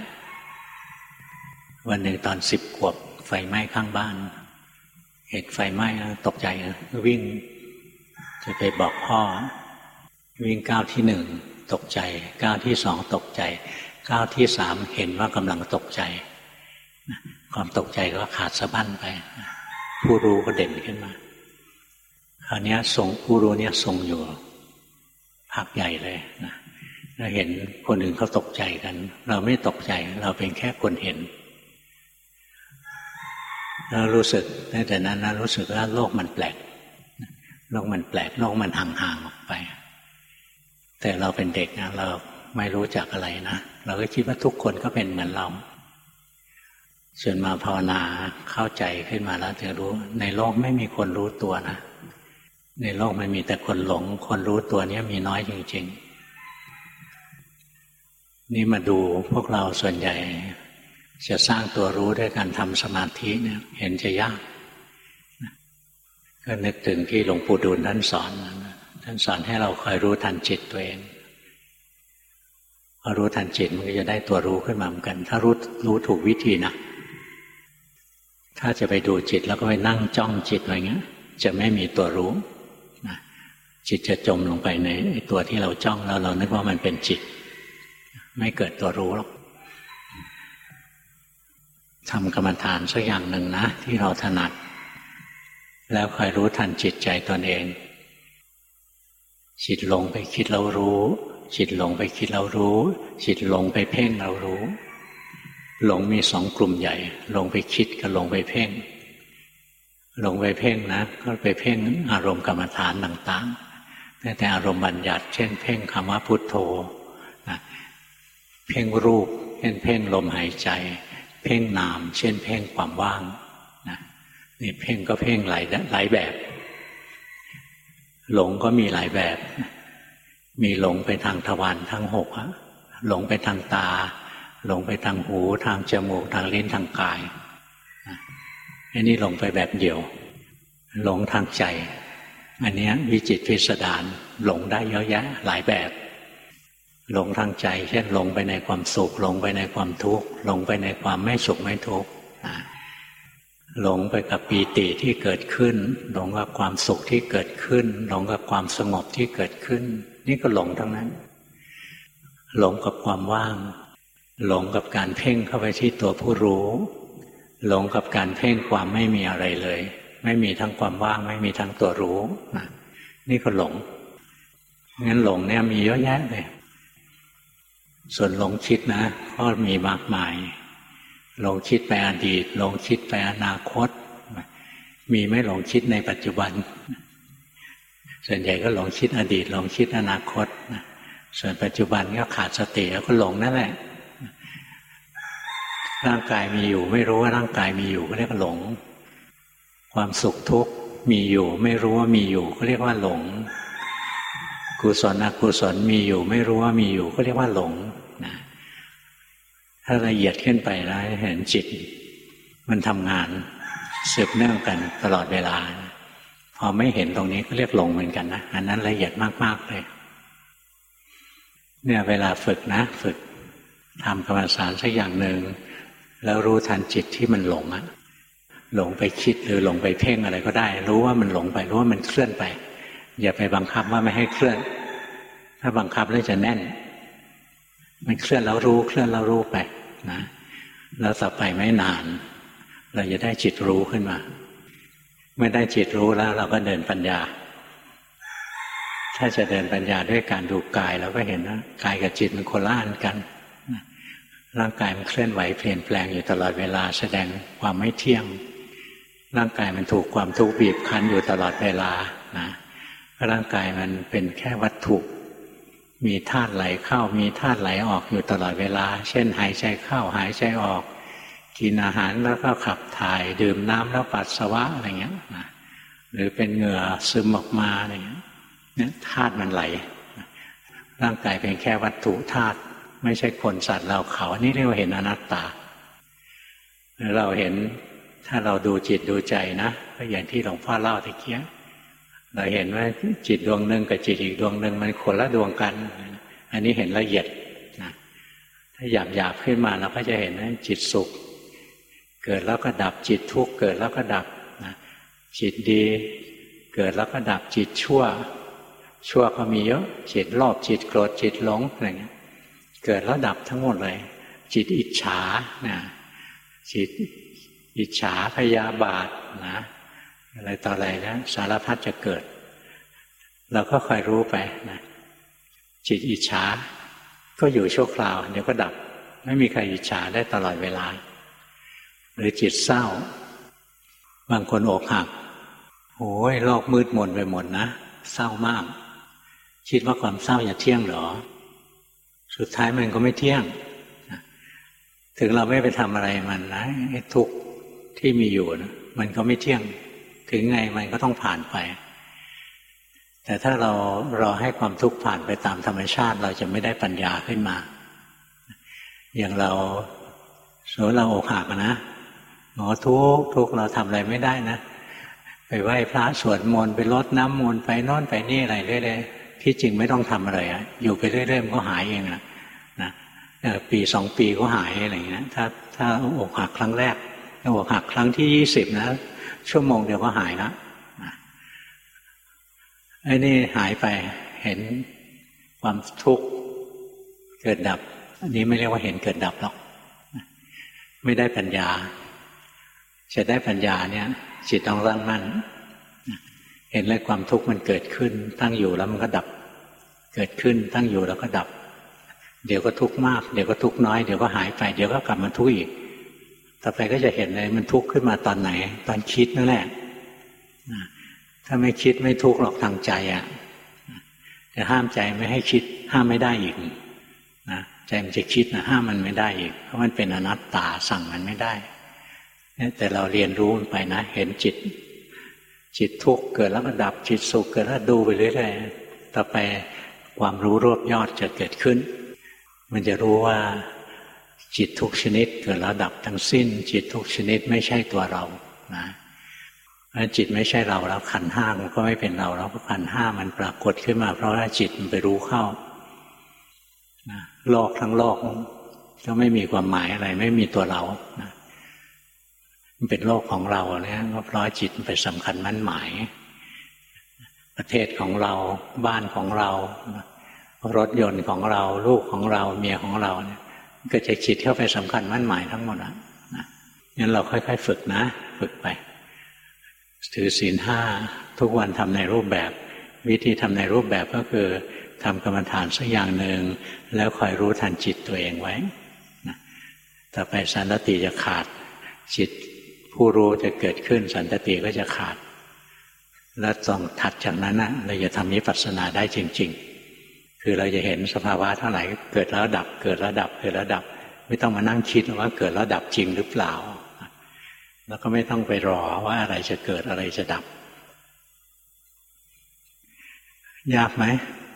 วันหนึ่งตอนสิบขวบไฟไหม้ข้างบ้านเห็นไฟไหม้ตกใจวิ่งจะไปบอกพ่อวิ่งก้าวที่หนึ่งตกใจก้าวที่สองตกใจก้าวที่สามเห็นว่ากำลังตกใจความตกใจก็ขาดสะบั้นไปผู้รู้ก็เด่นขึ้นมาคราวนี้ทรงผู้รู้เนี่ยทรงอยู่พักใหญ่เลยนะเราเห็นคนอื่นเขาตกใจกันเราไม่ตกใจเราเป็นแค่คนเห็นเรารู้สึกตั้งแต่นั้นนะรู้สึกว่าโลกมันแปลกโลกมันแปลกโลกมันห่างๆออกไปแต่เราเป็นเด็กนะเราไม่รู้จักอะไรนะเราก็คิดว่าทุกคนก็เป็นเหมือนเราจนมาภาวนาเข้าใจขึ้นมาแล้วถึงรู้ในโลกไม่มีคนรู้ตัวนะในโลกมันมีแต่คนหลงคนรู้ตัวนี้มีน้อยจริงๆนี่มาดูพวกเราส่วนใหญ่จะสร้างตัวรู้ด้วยการทำสมาธิเนี่ยเห็นจะยากก็นึกถึงที่หลวงปู่ดูลท่านสอนท่านสอนให้เราคอยรู้ทันจิตตัวเองพอรู้ทันจิตมันก็จะได้ตัวรู้ขึ้นมาเหมือนกันถ้ารู้รู้ถูกวิธีนะถ้าจะไปดูจิตแล้วก็ไปนั่งจ้องจิตอะไรเงี้ยจะไม่มีตัวรู้นะจิตจะจมลงไปในตัวที่เราจ้องแล้วเรานึกว่ามันเป็นจิตไม่เกิดตัวรู้หรอกทำกรรมฐานสักอย่างหนึ่งนะที่เราถนัดแล้วคอยรู้ทันจิตใจตนเองจิตหลงไปคิดเรารู้จิตหลงไปคิดเรารู้จิตหลงไปเพ่งเรารู้หลงมีสองกลุ่มใหญ่หลงไปคิดกับหลงไปเพ่งหลงไปเพ่งนะก็ไปเพ่งอารมณ์กรรมฐานต่างๆแต่อารมณ์บัญญัติเช่นเพ่งคำว่าพุทโธนะเพ่งรูปเช่นเพ่งลมหายใจเพ่งนามเช่นเพ่งความว่างนะนี่เพ่งก็เพ่งหลายหลายแบบหลงก็มีหลายแบบมีหลงไปทางทวารทั้งหกหลงไปทางตาหลงไปทางหูทางจมูกทางลิ้นทางกายอันนี้หลงไปแบบเดียวหลงทางใจอันนี้วิจิตรพิสดารหลงได้เยอะแยะหลายแบบหลงทางใจเช่นหลงไปในความสุขหลงไปในความทุกข์หลงไปในความไม่สุขไม่ทุกข์หลงไปกับปีติที่เกิดขึ้นหลงกับความสุขที่เกิดขึ้นหลงกับความสงบที่เกิดขึ้นนี่ก็หลงทั้งนั้นหลงกับความว่างหลงกับการเพ่งเข้าไปที่ตัวผู้รู้หลงกับการเพ่งความไม่มีอะไรเลยไม่มีทั้งความว่างไม่มีทั้งตัวรู้นะนี่ก็หลงงั้นหลงเนี่ยมีเยอะแยะเลยส่วนหลงคิดนะก็มีมากมายหลงคิดไปอดีตหลงคิดไปอนาคตมีไม่หลงคิดในปัจจุบันส่วนใหญ่ก็หลงคิดอดีตหลงคิดอนาคตส่วนปัจจุบันก็ขาดสติแล้วก็หลงนั่นแหละร่างกายมีอยู่ไม่รู้ว่าร่างกายมีอยู่ก็เรียกว่าหลงความสุขทุกข์มีอยู่ไม่รู้ว่ามีอยู่ก็เรียกว่าหลงกุศลอกุศลมีอยู่ไม่รู้ว่ามีอยู่ก็เรียกว่าหลงนะถ้าละเอียดขึ้นไปแล้วเห็นจิตมันทำงานสืบเนื่องกันตลอดเวลาพอไม่เห็นตรงนี้ก็เรียกหลงเหมือนกันนะอันนั้นละเอียดมากๆเลยเนี่ยเวลาฝึกนะฝึกทำกรรมฐานสักอย่างหนึ่งแล้วรู้ทันจิตที่มันหลงอะหลงไปคิดหรือหลงไปเพ่งอะไรก็ได้รู้ว่ามันหลงไปรู้ว่ามันเคลื่อนไปอย่าไปบังคับว่าไม่ให้เคลื่อนถ้าบังคับแล้วจะแน่นมันเคลื่อนแล้วรู้เคลื่อนแล้วรู้ไปนะแล้วต่อไปไม่นานเราจะได้จิตรู้ขึ้นมาเมื่อได้จิตรู้แล้วเราก็เดินปัญญาถ้าจะเดินปัญญาด้วยการดูกายเราก็เห็นว่ากายกับจิตมันคนละอันกันร่างกายมันเคลื่อนไหวเปลี่ยนแปลงอยู่ตลอดเวลาแสดงความไม่เที่ยงร่างกายมันถูกความทุกข์บีบคั้นอยู่ตลอดเวลานะร่างกายมันเป็นแค่วัตถุมีธาตุไหลเข้ามีธาตุไหลออกอยู่ตลอดเวลาเช่นหายใจเข้าหายใจออกกินอาหารแล้วก็ขับถ่ายดื่มน้ำแล้วปัสสาวะอะไรเงี้ยนะหรือเป็นเหงื่อซึมออกมาอะไรเงี้ยเนี่ยธาตุมันไหลร่างกายเป็นแค่วัตถุธาตุไม่ใช่คนสัตว์เราเขาอันนี้เรียกว่าเห็นอนัตตาเราเห็นถ้าเราดูจิตดูใจนะก็อย่างที่หลวงพ่อเล่าตะเกียเราเห็นว่าจิตดวงหนึ่งกับจิตอีกดวงหนึ่งมันคนละดวงกันอันนี้เห็นละเอียดนะถ้าหยาบหยาบขึ้นมาเราก็จะเห็นว่าจิตสุขเกิดแล้วก็ดับจิตทุกข์เกิดแล้วก็ดับนะจิตดีเกิดแล้วก็ดับจิตชั่วชั่วก็มีเยอะจิตโลภจิตโกรธจิตหลงอะไรเงี้ยเกิดแล้วดับทั้งหมดเลยจิตอิจฉานะจิตอิจฉาพยาบาทนะอะไรต่ออะไรนะสารพัดจะเกิดเราก็คอยรู้ไปนะจิตอิจฉาก็อยู่ชั่วคราวเดี๋ยวก็ดับไม่มีใครอิจฉาได้ตลอดเวลาหรือจิตเศร้าบางคนอกหักโอ้ยโลกมืดมนไปหมดนะเศร้ามากคิดว่าความเศร้าจะเที่ยงหรอสุดท้ายมันก็ไม่เที่ยงถึงเราไม่ไปทำอะไรมันนะไอ้ทุกข์ที่มีอยู่นะมันก็ไม่เที่ยงถึงไงมันก็ต้องผ่านไปแต่ถ้าเรารอให้ความทุกข์ผ่านไปตามธรรมชาติเราจะไม่ได้ปัญญาขึ้นมาอย่างเราสมมติเราอกหักนะโอ้ทุกข์ทุกข์เราทำอะไรไม่ได้นะไปไหว้พระสวดมนต์ไปรดน้ำมนต์ไปโน่นไปนี่อะไรเรื่อยๆที่จริงไม่ต้องทำอะไรอะอยู่ไปเรื่อยๆมันก็หายเองนะนะปีสองปีก็หายอะไรอย่างนี้ถ้าถ้าอกหักครั้งแรกอกหักครั้งที่ยี่สิบนะชั่วโมงเดียวก็หายแล้วไอ้นี่หายไปเห็นความทุกข์เกิดดับอันนี้ไม่เรียกว่าเห็นเกิดดับหรอกไม่ได้ปัญญาจะได้ปัญญาเนี่ยจิตต้องตั้งมั่นเห็นเลยความทุกข์มันเกิดขึ้นตั้งอยู่แล้วมันก็ดับเกิดขึ้นตั้งอยู่แล้วก็ดับเดี๋ยวก็ทุกข์มากเดี๋ยวก็ทุกข์น้อยเดี๋ยวก็หายไปเดี๋ยวก็กลับมาทุกข์อีกต่อไปก็จะเห็นเลยมันทุกข์ขึ้นมาตอนไหนตอนคิดนั่นแหละถ้าไม่คิดไม่ทุกข์หรอกทางใจอ่ะแต่ห้ามใจไม่ให้คิดห้ามไม่ได้อีกนะใจมันจะคิดนะห้ามมันไม่ได้อีกเพราะมันเป็นอนัตตาสั่งมันไม่ได้แต่เราเรียนรู้ไปนะเห็นจิตจิตทุกข์เกิดแล้วก็ดับจิตสุขเกิดแล้วดูไปเรื่อยๆต่อไปความรู้รวบยอดจะเกิดขึ้นมันจะรู้ว่าจิตทุกชนิดเกิดแล้วดับทั้งสิ้นจิตทุกชนิดไม่ใช่ตัวเรานะถ้าจิตไม่ใช่เราแล้วขันธ์ห้ามันก็ไม่เป็นเราแล้วเพราะขันธ์ห้ามันปรากฏขึ้นมาเพราะว่าจิตมันไปรู้เข้านะโลกทั้งโลกก็ไม่มีความหมายอะไรไม่มีตัวเรานะมันเป็นโลกของเราเนี่ยก็เพราะจิตไปสำคัญมั่นหมายประเทศของเราบ้านของเรารถยนต์ของเราลูกของเราเมียของเราเนี่ยก็จะจิตเข้าไปสำคัญมั่นหมายทั้งหมดนะงั้นเราค่อยๆฝึกนะฝึกไปถือศีลห้าทุกวันทำในรูปแบบวิธีทำในรูปแบบก็คือทำกรรมฐานสักอย่างหนึ่งแล้วคอยรู้ทันจิตตัวเองไว้นะต่อไปสันตติจะขาดจิตผู้รู้จะเกิดขึ้นสันตติก็จะขาดแล้วต้องถัดจากนั้นนะเราจะทำวิปัสสนาได้จริงๆคือเราจะเห็นสภาวะทั้งหลายเกิดแล้วดับเกิดแล้วดับเกิดแล้วดับไม่ต้องมานั่งคิดว่าเกิดแล้วดับจริงหรือเปล่าแล้วก็ไม่ต้องไปรอว่าอะไรจะเกิดอะไรจะดับยากไหม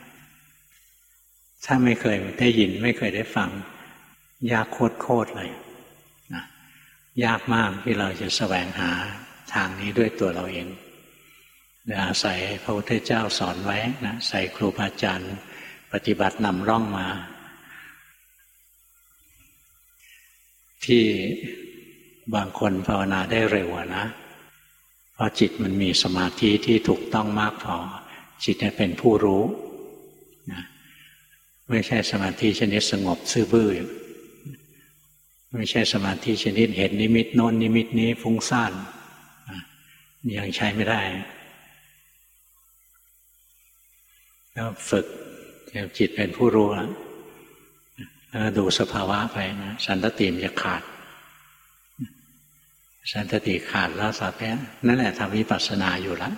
ถ้าไม่เคยได้ยินไม่เคยได้ฟังยากโคตรๆเลยนะยากมากที่เราจะแสวงหาทางนี้ด้วยตัวเราเองโดยอาศัยพระพุทธเจ้าสอนไว้นะใส่ครูบาอาจารย์ปฏิบัตินำร่องมาที่บางคนภาวนาได้เร็วนะเพราะจิตมันมีสมาธิที่ถูกต้องมากพอจิตเป็นผู้รู้นะไม่ใช่สมาธิชนิดสงบซื่อบื้อไม่ใช่สมาธิชนิดเห็นนิมิตโน้นนิมิตนี้ฟุ้งซ่านยังใช้ไม่ได้แล้วฝึกจิตเป็นผู้รู้แล้วดูสภาวะไปนะสันตติมันจะขาดสันตติขาดแล้วสักแค่นั่นแหละทำวิปัสสนาอยู่แล้ว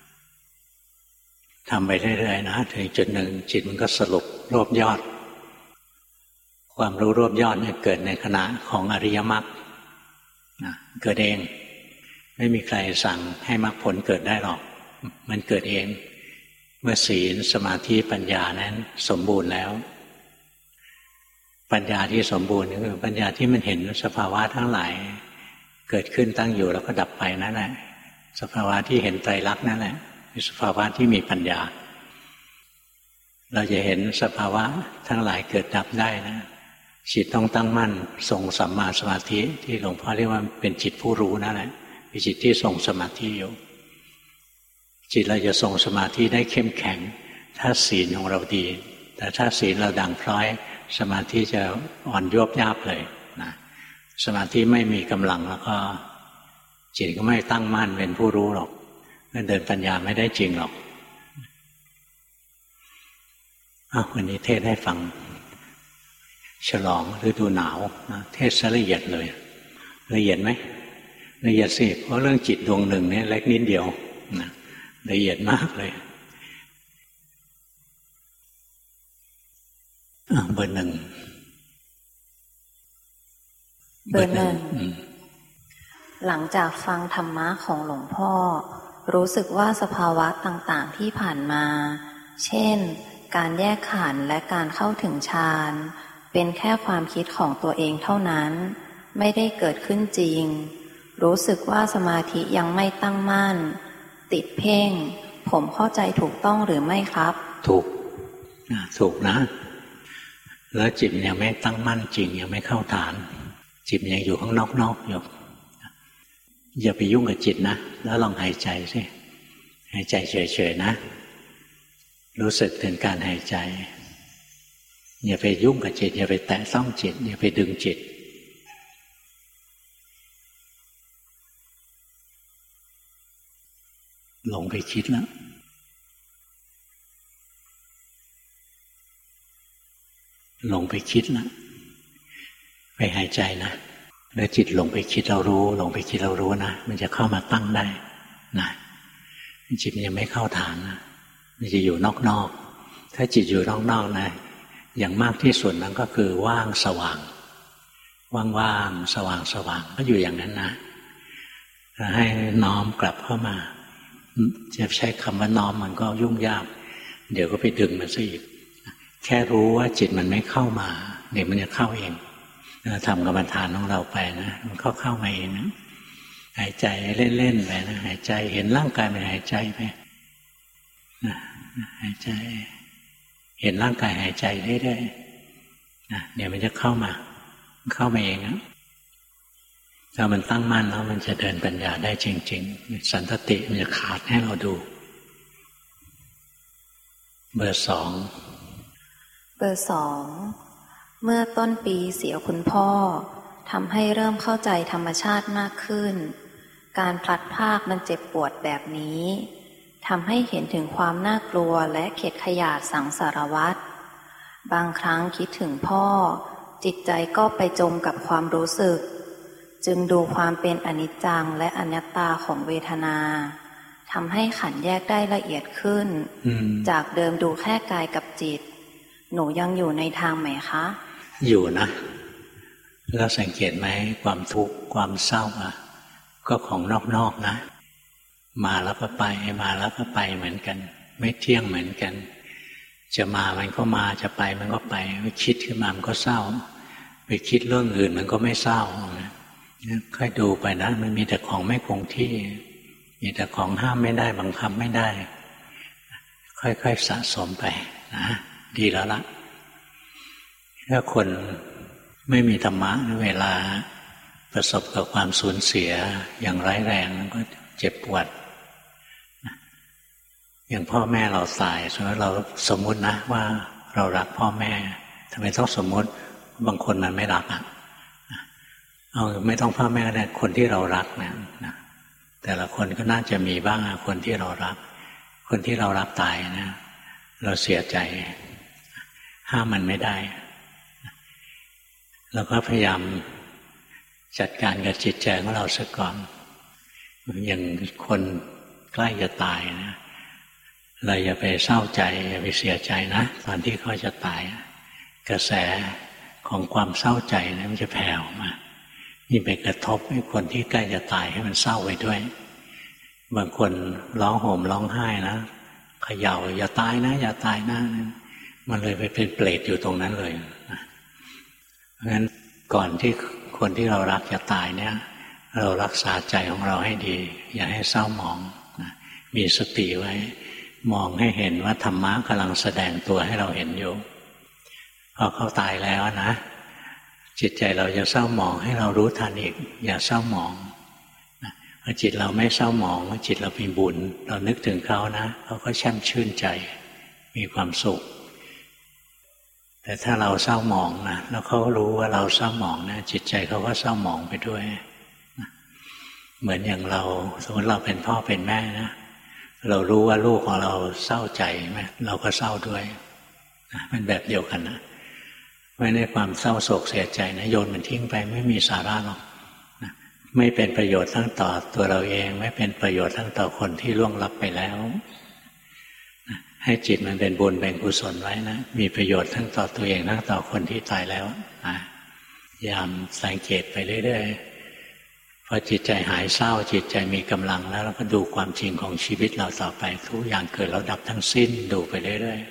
ทำไปเรื่อยๆนะถึงจุดหนึ่งจิตมันก็สรุปรวบยอดความรู้รวบยอดเนี่ยเกิดในขณะของอริยมรรคนะเกิดเองไม่มีใครสั่งให้มรรคผลเกิดได้หรอกมันเกิดเองเมื่อศีลสมาธิปัญญานั้นสมบูรณ์แล้วปัญญาที่สมบูรณ์ก็คือปัญญาที่มันเห็นสภาวะทั้งหลายเกิดขึ้นตั้งอยู่แล้วก็ดับไปนั่นแหละสภาวะที่เห็นไตรลักษณ์นั่นแหละคือสภาวะที่มีปัญญาเราจะเห็นสภาวะทั้งหลายเกิดดับได้นะจิตต้องตั้งมั่นทรงสัมมาสมาธิที่หลวงพ่อเรียกว่าเป็นจิตผู้รู้นั่นแหละเป็นจิตที่ทรงสมาธิอยู่จิตเราจะทรงสมาธิได้เข้มแข็งถ้าศีลของเราดีแต่ถ้าศีลเราด่างพร้อยสมาธิจะอ่อนยวบยาบเลยนะสมาธิไม่มีกำลังแล้วก็จิตก็ไม่ตั้งมั่นเป็นผู้รู้หรอกเดินปัญญาไม่ได้จริงหรอกอ้าววันนี้เทศให้ฟังฉลองฤดูหนาวนะเทศละเอียดเลยละเอียดไหมละเอียดสิเพราะเรื่องจิตดวงหนึ่งเนี่ยเล็กนิดเดียวนะละเอียดมากเลยเบอร์หนึ่งเบอร์หนึ่งหลังจากฟังธรรมะของหลวงพ่อรู้สึกว่าสภาวะต่างๆที่ผ่านมาเช่นการแยกขันธ์และการเข้าถึงฌานเป็นแค่ความคิดของตัวเองเท่านั้นไม่ได้เกิดขึ้นจริงรู้สึกว่าสมาธิยังไม่ตั้งมั่นติดเพ่งผมเข้าใจถูกต้องหรือไม่ครับถูกถูกนะแล้วจิตยังไม่ตั้งมั่นจริงยังไม่เข้าฐานจิตยังอยู่ข้างนอกๆอยู่อย่าไปยุ่งกับจิตนะแล้วลองหายใจสิหายใจเฉยๆนะรู้สึกถึงการหายใจอย่าไปยุ่งกับจิตอย่าไปแตะต้องจิตอย่าไปดึงจิตหลงไปคิดแล้วหลงไปคิดแล้วไปหายใจนะแล้วจิตหลงไปคิดเรารู้หลงไปคิดเรารู้นะมันจะเข้ามาตั้งได้นะจิตมันยังไม่เข้าฐานนะมันจะอยู่นอกๆถ้าจิตอยู่นอกๆนะอย่างมากที่สุดนั้นก็คือว่างสว่างว่างๆสว่างๆก็อยู่อย่างนั้นนะให้น้อมกลับเข้ามาจะใช้คำว่าน้อมมันก็ยุ่งยากเดี๋ยวก็ไปดึงมันซะอีกแค่รู้ว่าจิตมันไม่เข้ามาเดี๋ยวมันจะเข้าเองทำกรรมฐานของเราไปนะมันก็เข้ามาเองนะหายใจเล่นๆไปนะหายใจเห็นร่างกายมันหายใจไปนะหายใจเห็นร่างกายหายใจเรื่อยๆนะเดี๋ยวมันจะเข้ามาเข้ามาเองนะถ้ามันตั้งมั่นแล้วมันจะเดินปัญญาได้จริงๆสันตติมันจะขาดให้เราดูเบอร์สองเบอร์สองเมื่อต้นปีเสียคุณพ่อทำให้เริ่มเข้าใจธรรมชาติมากขึ้นการพลัดพรากมันเจ็บปวดแบบนี้ทำให้เห็นถึงความน่ากลัวและเข็ดขยาดสังสารวัฏบางครั้งคิดถึงพ่อจิตใจก็ไปจมกับความรู้สึกจึงดูความเป็นอนิจจังและอนัตตาของเวทนาทำให้ขันแยกได้ละเอียดขึ้นจากเดิมดูแค่กายกับจิตหนูยังอยู่ในทางไหมคะอยู่นะแล้วสังเกตไหมความทุกข์ความเศร้าอ่ะก็ของนอกๆนะมาแล้วก็ไปมาแล้วก็ไปเหมือนกันไม่เที่ยงเหมือนกันจะมามันก็มาจะไปมันก็ไปไปคิดขึ้นมามันก็เศร้าไปคิดเรื่องอื่นมันก็ไม่เศร้าค่อยดูไปนะมันมีแต่ของไม่คงที่มีแต่ของห้ามไม่ได้บังคับไม่ได้ค่อยๆสะสมไปนะดีแล้วละถ้าคนไม่มีธรรมะเวลาประสบกับความสูญเสียอย่างร้ายแรงมันก็เจ็บปวดอย่างพ่อแม่เราตายสมมติเราสมมุตินะว่าเรารักพ่อแม่ทำไมต้องสมมุติบางคนมันไม่รักอ่ะเอาไม่ต้องพ่อแม่ก็ได้คนที่เรารักนะนะแต่ละคนก็น่าจะมีบ้างคนที่เรารักคนที่เรารักตายนะเราเสียใจห้ามมันไม่ได้เราก็พยายามจัดการกับจิตใจของเราซะก่อนอย่างคนใกล้จะตายนะเราอย่าไปเศร้าใจอย่าไปเสียใจนะตอนที่เขาจะตายกระแสของความเศร้าใจนะมันจะแผ่ออกมานี่ไปกระทบให้คนที่ใกล้จะตายให้มันเศร้าไปด้วยบางคนร้องโห่มร้องไห้นะเขย่าอย่าตายนะอย่าตายนะมันเลยไปเป็นเปรตอยู่ตรงนั้นเลยนะเพราะฉะนั้นก่อนที่คนที่เรารักจะตายเนี่ยเรารักษาใจของเราให้ดีอย่าให้เศร้าหมองนะมีสติไว้มองให้เห็นว่าธรรมะกำลังแสดงตัวให้เราเห็นอยู่พอเขาตายแล้วนะจิตใจเราจะเศร้าหมองให้เรารู้ทันอีกอย่าเศร้าหมองพอจิตเราไม่เศร้าหมองจิตเรามีบุญเรานึกถึงเขานะเขาก็แช่มชื่นใจมีความสุขแต่ถ้าเราเศร้าหมองนะแล้วเขารู้ว่าเราเศร้าหมองนะจิตใจเขาก็เศร้าหมองไปด้วยเหมือนอย่างเราสมมติเราเป็นพ่อเป็นแม่นะเรารู้ว่าลูกของเราเศร้าใจไหมเราก็เศร้าด้วยนะมันแบบเดียวกันนะไม่ในความเศร้าโศกเสียใจนะโยนมันทิ้งไปไม่มีสาระหรอกนะไม่เป็นประโยชน์ทั้งต่อตัวเราเองไม่เป็นประโยชน์ทั้งต่อคนที่ล่วงลับไปแล้วนะให้จิตมันเป็นบุญเป็นกุศลไว้นะมีประโยชน์ทั้งต่อตัวเองทั้งต่อคนที่ตายแล้วนะพยายามสังเกตไปเรื่อยๆพอจิตใจหายเศร้าจิตใจมีกำลังแล้วเราก็ดูความจริงของชีวิตเราต่อไปทุกอย่างเกิดแล้วดับทั้งสิ้นดูไปเรื่อย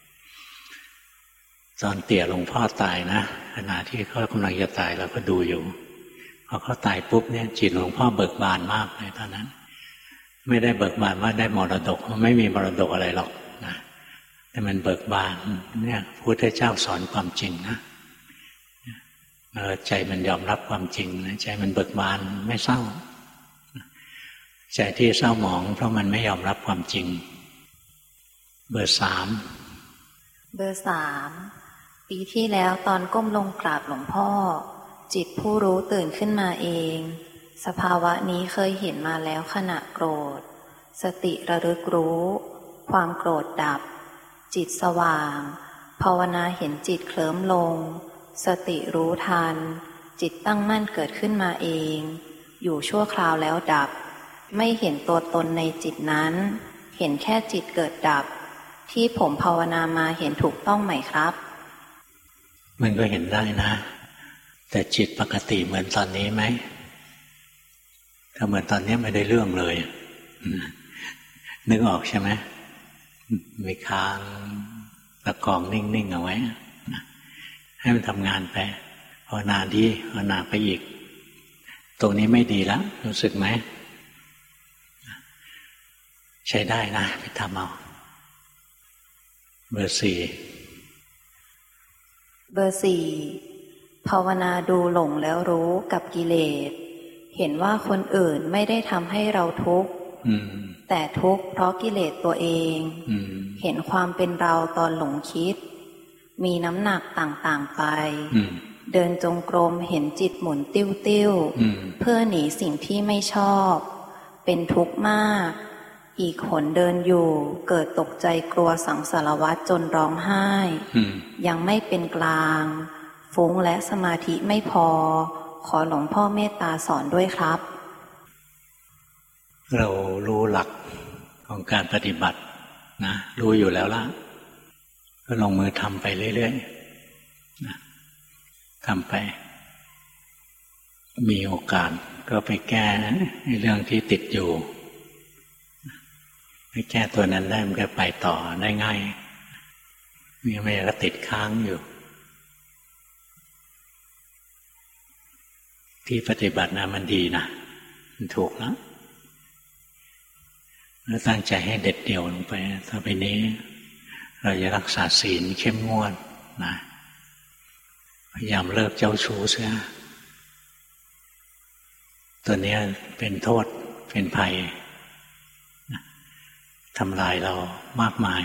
ๆตอนเตี่ยหลวงพ่อตายนะขณะที่เขากำลังจะตายเราก็ดูอยู่พอเขาตายปุ๊บเนี่ยจิตหลวงพ่อเบิกบานมากเลยตอนนั้นไม่ได้เบิกบานว่าได้มรดกไม่มีมรดกอะไรหรอกนะแต่มันเบิกบานเนี่ยพระพุทธเจ้าสอนความจริงนะใจมันยอมรับความจริงนะใจมันเบิกบานไม่เศร้าใจที่เศร้าหมองเพราะมันไม่ยอมรับความจริงเบอร์สามเบอร์สามปีที่แล้วตอนก้มลงกราบหลวงพ่อจิตผู้รู้ตื่นขึ้นมาเองสภาวะนี้เคยเห็นมาแล้วขณะโกรธสติระลึกรู้ความโกรธดับจิตสว่างภาวนาเห็นจิตเคลิ้มลงสติรู้ทันจิตตั้งมั่นเกิดขึ้นมาเองอยู่ชั่วคราวแล้วดับไม่เห็นตัวตนในจิตนั้นเห็นแค่จิตเกิดดับที่ผมภาวนามาเห็นถูกต้องไหมครับมันก็เห็นได้นะแต่จิตปกติเหมือนตอนนี้ไหมถ้าเหมือนตอนนี้ไม่ได้เรื่องเลยนึกออกใช่ไหมไม่ค้างตะกองนิ่งๆเอาไว้ให้มันทำงานไปภาวนาดีภาวนาไปอีกตรงนี้ไม่ดีแล้วรู้สึกไหมใช้ได้นะไปทำเอาเบอร์สี่เบอร์สี่ภาวนาดูหลงแล้วรู้กับกิเลสเห็นว่าคนอื่นไม่ได้ทำให้เราทุกข์แต่ทุกข์เพราะกิเลสตัวเองเห็นความเป็นเราตอนหลงคิดมีน้ำหนักต่างๆไปเดินจงกรมเห็นจิตหมุนติ้วๆเพื่อหนีสิ่งที่ไม่ชอบเป็นทุกข์มากอีกหนเดินอยู่เกิดตกใจกลัวสังสารวัฏจนร้องไห้ยังไม่เป็นกลางฟุ้งและสมาธิไม่พอขอหลวงพ่อเมตตาสอนด้วยครับเรารู้หลักของการปฏิบัตินะรู้อยู่แล้วล่ะก็ลงมือทำไปเรื่อยๆนะทำไปมีโอกาสก็ไปแก้ในเรื่องที่ติดอยู่ไปแก้ตัวนั้นได้มันก็ไปต่อได้ง่ายมีไม่ก็ติดค้างอยู่ที่ปฏิบัตินะมันดีนะมันถูกแล้วแล้วตั้งใจให้เด็ดเดี่ยวลงไปต่อไปนี้เราจะรักษาศีลเข้มงวดนะพยายามเลิกเจ้าชู้เสียตัวนี้เป็นโทษเป็นภัยทำลายเรามากมาย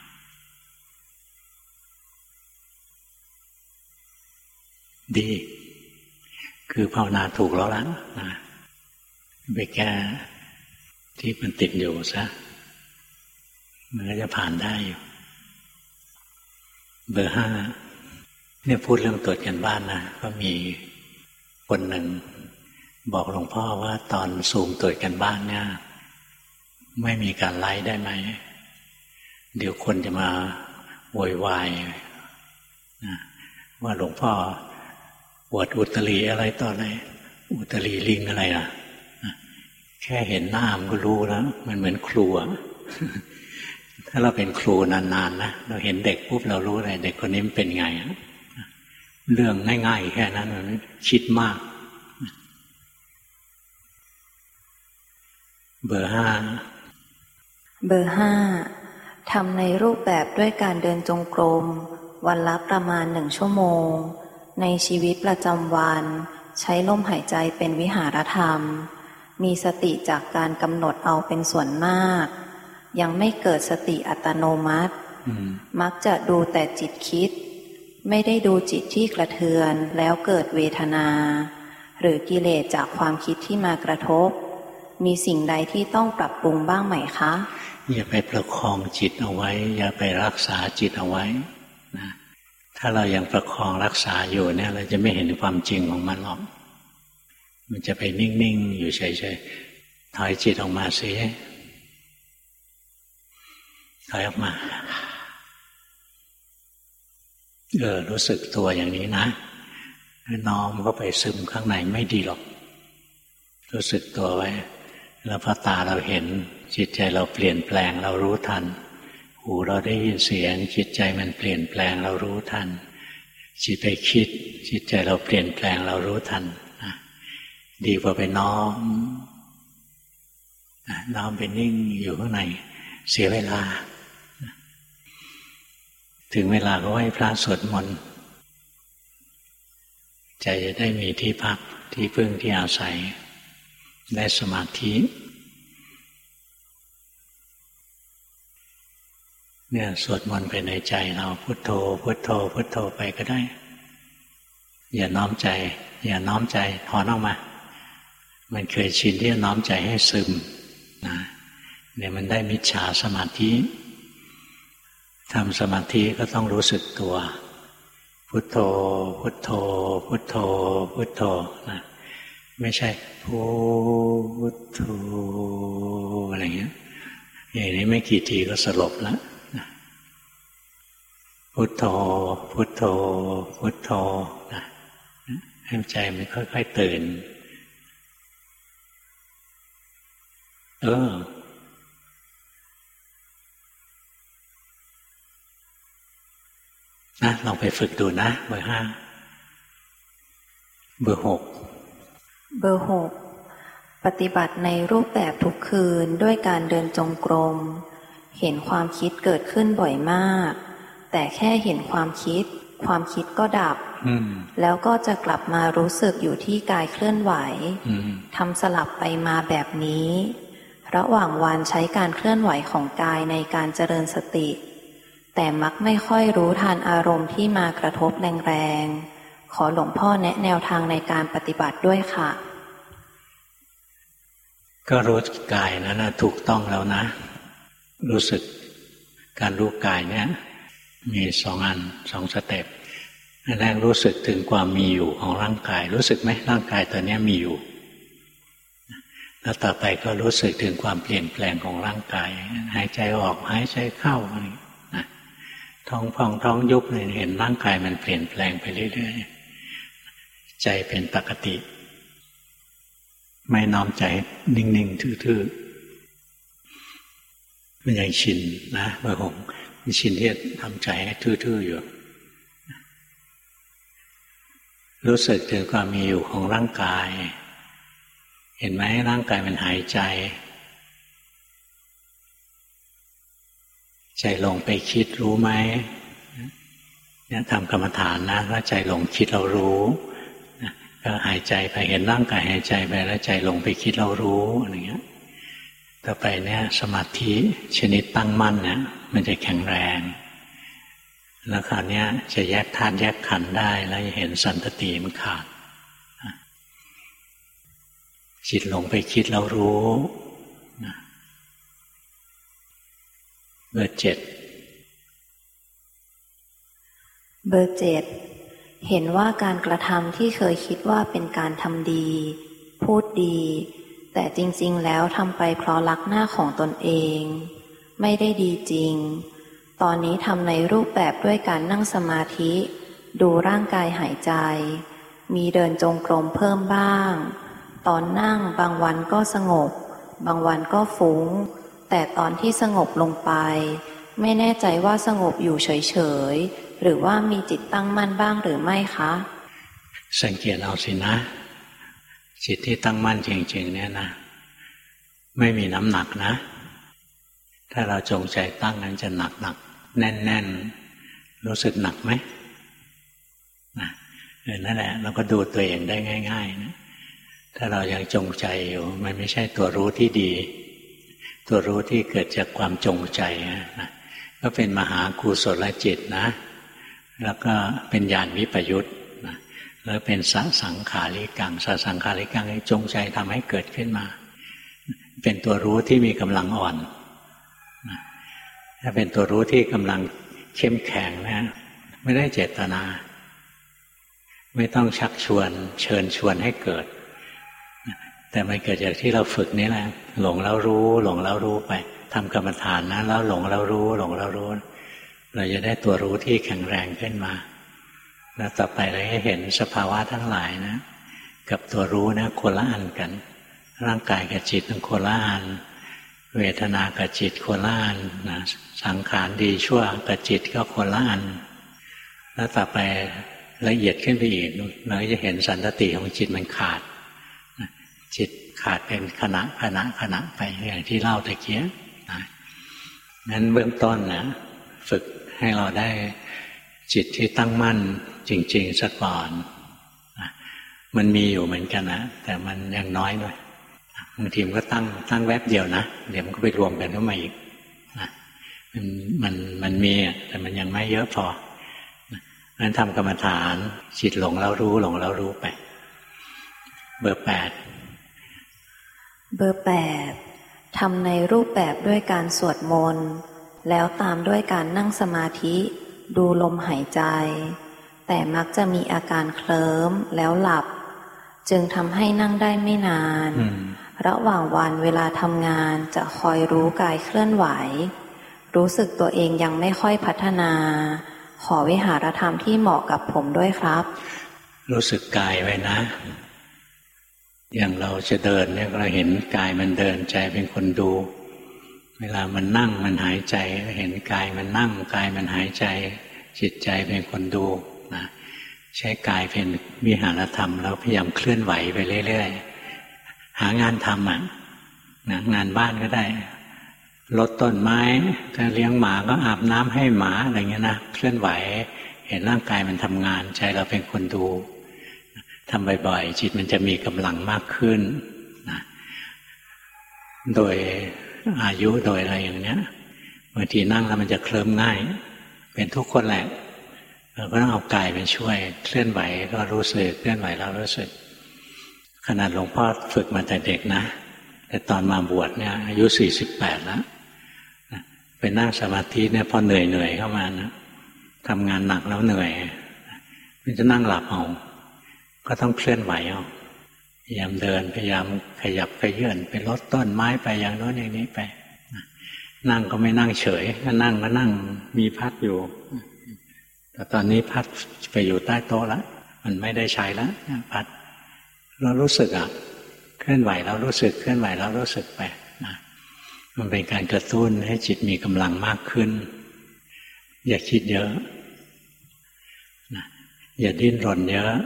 ดีคือภาวนาถูกแล้วล่ะนะไปแก้ที่มันติดอยู่ซะมันก็จะผ่านได้อยู่เบอร์ห้าเนี่ยพูดเรื่องตรวจกันบ้านนะก็มีคนหนึ่งบอกหลวงพ่อว่าตอนซูมตรวจกันบ้านเนี่ยไม่มีการไลฟ์ได้ไหมเดี๋ยวคนจะมาโวยวายนะว่าหลวงพ่อปวดอุตรีอะไรต่ออะไรอุตรีลิงอะไรนะแค่เห็นหน้ามันก็รู้แล้วมันเหมือนครูถ้าเราเป็นครูนานๆ นะเราเห็นเด็กปุ๊บเรารู้เลยเด็กคนนี้มันเป็นไงเรื่องง่ายๆแค่นั้นมันคิดมากเบอร์ห้าเบอร์ห้าทำในรูปแบบด้วยการเดินจงกรมวันละประมาณหนึ่งชั่วโมงในชีวิตประจำวันใช้ลมหายใจเป็นวิหารธรรมมีสติจากการกำหนดเอาเป็นส่วนมากยังไม่เกิดสติอัตโนมัติมักจะดูแต่จิตคิดไม่ได้ดูจิตที่กระเทือนแล้วเกิดเวทนาหรือกิเลสจากความคิดที่มากระทบมีสิ่งใดที่ต้องปรับปรุงบ้างไหมคะอย่าไปประคองจิตเอาไว้อย่าไปรักษาจิตเอาไว้นะถ้าเรายังประคองรักษาอยู่เนี่ยเราจะไม่เห็นความจริงของมันหรอกมันจะไปนิ่งๆอยู่เฉยๆถอยจิตออกมาสิถอยออกมาเออรู้สึกตัวอย่างนี้นะน้อมเข้าไปซึมข้างในไม่ดีหรอกรู้สึกตัวไว้แล้วพอตาเราเห็นจิตใจเราเปลี่ยนแปลงเรารู้ทันหูเราได้ยินเสียงจิตใจมันเปลี่ยนแปลงเรารู้ทันจิตไปคิดจิตใจเราเปลี่ยนแปลงเรารู้ทันนะดีกว่าไปน้อมน้อมไปนิ่งอยู่ข้างในเสียเวลาถึงเวลาก็ให้พระสวดมนต์ใจจะได้มีที่พักที่พึ่งที่อาศัยได้สมาธิเนี่ยสวดมนต์ไปในใจเราพุทโธพุทโธพุทโธไปก็ได้อย่าน้อมใจอย่าน้อมใจถอนออกมามันเคยชินที่จะน้อมใจให้ซึมนะเนี่ยมันได้มิจฉาสมาธิทำสมาธิก็ต้องรู้สึกตัวพุทโธพุทโธพุทโธพุทโธนะไม่ใช่พุทโธอะไรเงี้ยอย่างนี้ไม่กี่ทีก็สลบแล้วพุทโธพุทโธพุทโธนะให้ใจมันค่อยๆตื่นเออนะลองไปฝึกดูนะเบอร์ห้าเบอร์หกเบอร์หกปฏิบัติในรูปแบบทุกคืนด้วยการเดินจงกรมเห็นความคิดเกิดขึ้นบ่อยมากแต่แค่เห็นความคิดความคิดก็ดับแล้วก็จะกลับมารู้สึกอยู่ที่กายเคลื่อนไหวทำสลับไปมาแบบนี้ระหว่างวันใช้การเคลื่อนไหวของกายในการเจริญสติแต่มักไม่ค่อยรู้ทันอารมณ์ที่มากระทบแรงๆขอหลวงพ่อแนะแนวทางในการปฏิบัติด้วยค่ะก็รู้กายนั้นนะถูกต้องแล้วนะรู้สึกการรู้กายเนี่ยมีสองอันสองสเต็ปอันแรกรู้สึกถึงความมีอยู่ของร่างกายรู้สึกไหมร่างกายตัวนี้มีอยู่แล้วต่อไปก็รู้สึกถึงความเปลี่ยนแปลงของร่างกายหายใจออกหายใจเข้าอะไรนะท้องพองท้องยุบเห็นร่างกายมันเปลี่ยนแปลงไปเรื่อยๆใจเป็นปกติไม่น้อมใจนิ่งๆทื่อๆมันยังชินนะเมื่อผมมันชินที่จะทำใจให้ทื่อๆอยู่รู้สึกถึงความมีอยู่ของร่างกายเห็นไหมร่างกายมันหายใจใจลงไปคิดรู้ไหมเนี่ยทำกรรมฐานนะถ้าใจลงคิดเรารู้ก็หายใจไปเห็นร่างกายหายใจไปแล้วใจลงไปคิดเรารู้อะไรเงี้ยต่อไปเนี่ยสมาธิชนิดตั้งมั่นเนี่ยมันจะแข็งแรงแล้วคราวนี้จะแยกธาตุแยกขันธ์ได้แล้วจะเห็นสันตติมันขาดจิตลงไปคิดเรารู้เบอร์เจ็ดเบอร์เจ็ดเห็นว่าการกระทำที่เคยคิดว่าเป็นการทำดีพูดดีแต่จริงๆแล้วทำไปเพราะรักหน้าของตนเองไม่ได้ดีจริงตอนนี้ทำในรูปแบบด้วยการนั่งสมาธิดูร่างกายหายใจมีเดินจงกรมเพิ่มบ้างตอนนั่งบางวันก็สงบบางวันก็ฟุ้งแต่ตอนที่สงบลงไปไม่แน่ใจว่าสงบอยู่เฉยๆหรือว่ามีจิตตั้งมั่นบ้างหรือไม่คะสังเกตเอาสินะจิตที่ตั้งมั่นจริงๆเนี่ยนะไม่มีน้ำหนักนะถ้าเราจงใจตั้งนั้นจะหนักหนักแน่นแน่นรู้สึกหนักไหมนะเออนั่นแหละเราก็ดูตัวเองได้ง่ายๆนะถ้าเรายังจงใจอยู่มันไม่ใช่ตัวรู้ที่ดีตัวรู้ที่เกิดจากความจงใจนะก็เป็นมหากุศลจิตนะแล้วก็เป็นญาณวิปยุตนะแล้วเป็นสสังขาริกังสสังขาริกังจงใจทำให้เกิดขึ้นมาเป็นตัวรู้ที่มีกำลังอ่อนนะถ้าเป็นตัวรู้ที่กำลังเข้มแข็งนะไม่ได้เจตนาไม่ต้องชักชวนเชิญชวนให้เกิดแต่มันเกิดจากที่เราฝึกนี่แหละหลงแล้วรู้หลงแล้วรู้ไปทำกรรมฐานนะแล้วหลงแล้วรู้หลงแล้วรู้เราจะได้ตัวรู้ที่แข็งแรงขึ้นมาแล้วต่อไปเราจะเห็นสภาวะทั้งหลายนะกับตัวรู้นะคนละอันกันร่างกายกับจิตเป็นคนละอันเวทนากับจิตคนละอันนะสังขารดีชั่วกับจิตก็คนละอันแล้วต่อไปละเอียดขึ้นไปอีกเราจะเห็นสันตติของจิตมันขาดจิตขาดเป็นขณะขณะขณะไปอย่างที่เล่าตะเกียนะนั้นเบื้องต้นนะฝึกให้เราได้จิตที่ตั้งมั่นจริงๆซะก่อนนะมันมีอยู่เหมือนกันนะแต่มันยังน้อยหน่อยบางทีมันก็ตั้งตั้งแวบเดียวนะเดี๋ยวมันก็ไปรวมกันเข้ามาอีกนะมันมันมันมีแต่มันยังไม่เยอะพอนั้นทำกรรมฐานจิตหลงแล้วรู้หลงแล้วรู้ไปเบอร์แปดเบอร์แปดทำในรูปแบบด้วยการสวดมนต์แล้วตามด้วยการนั่งสมาธิดูลมหายใจแต่มักจะมีอาการเคลิ้มแล้วหลับจึงทำให้นั่งได้ไม่นานระหว่างวันเวลาทำงานจะคอยรู้กายเคลื่อนไหวรู้สึกตัวเองยังไม่ค่อยพัฒนาขอวิหารธรรมที่เหมาะกับผมด้วยครับรู้สึกกายไว้นะอย่างเราจะเดินเนี่ยเราเห็นกายมันเดินใจเป็นคนดูเวลามันนั่งมันหายใจเห็นกายมันนั่งกายมันหายใจจิตใจเป็นคนดูนะใช้กายเป็นวิหารธรรมแล้วพยายามเคลื่อนไหวไปเรื่อยๆหางานทำอ่ะนะงานบ้านก็ได้รดต้นไม้ถ้าเลี้ยงหมาก็อาบน้ำให้หมาอะไรเงี้ยนะเคลื่อนไหวเห็นร่างกายมันทำงานใจเราเป็นคนดูทำบ่อยๆจิตมันจะมีกำลังมากขึ้นนะโดยอายุโดยอะไรอย่างเนี้ยบางทีนั่งแล้วมันจะเคลิ้มง่ายเป็นทุกคนแหละเราก็ต้องเอากายไปช่วยเคลื่อนไหวก็รู้สึกเคลื่อนไหวแล้วรู้สึกขนาดหลวงพ่อฝึกมาแต่เด็กนะแต่ตอนมาบวชเนี่ยอายุสี่สิบแปดแล้วไปนั่งสมาธิเนี่ยพอเหนื่อยเหนื่อยเข้ามานะทำงานหนักแล้วเหนื่อยมันจะนั่งหลับเอาก็ต้องเคลื่อนไหวเอาพยายามเดินพยายามขยับขยื่นไปลดต้นไม้ไปอย่างโน้นอย่างนี้ไปนั่งก็ไม่นั่งเฉยถ้านั่งก็นั่งมีพัดอยู่แต่ตอนนี้พัดไปอยู่ใต้โต๊ะแล้วมันไม่ได้ใช้แล้วพัดเรารู้สึกอ่ะเคลื่อนไหวเรารู้สึกเคลื่อนไหวเรารู้สึกไปนะมันเป็นการกระตุ้นให้จิตมีกำลังมากขึ้นอย่าคิดเยอะนะอย่าดิ้นรนเยอะ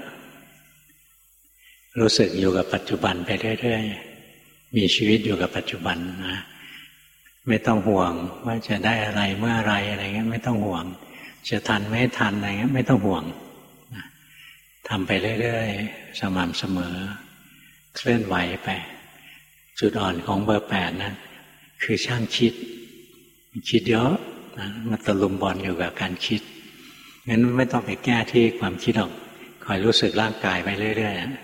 รู้สึกอยู่กับปัจจุบันไปเรื่อยๆมีชีวิตอยู่กับปัจจุบันนะไม่ต้องห่วงว่าจะได้อะไรเมื่ออะไรอะไรเงี้ยไม่ต้องห่วงจะทันไม่ทันอะไรเงี้ยไม่ต้องห่วงนะทำไปเรื่อยๆสม่ำเสมอเคลื่อนไหวไปจุดอ่อนของเบอร์แปดนะคือช่างคิดคิดเยอะนะมันตะลุมบอลอยู่กับการคิดงั้นไม่ต้องไปแก้ที่ความคิดหรอกคอยรู้สึกร่างกายไปเรื่อยๆนะ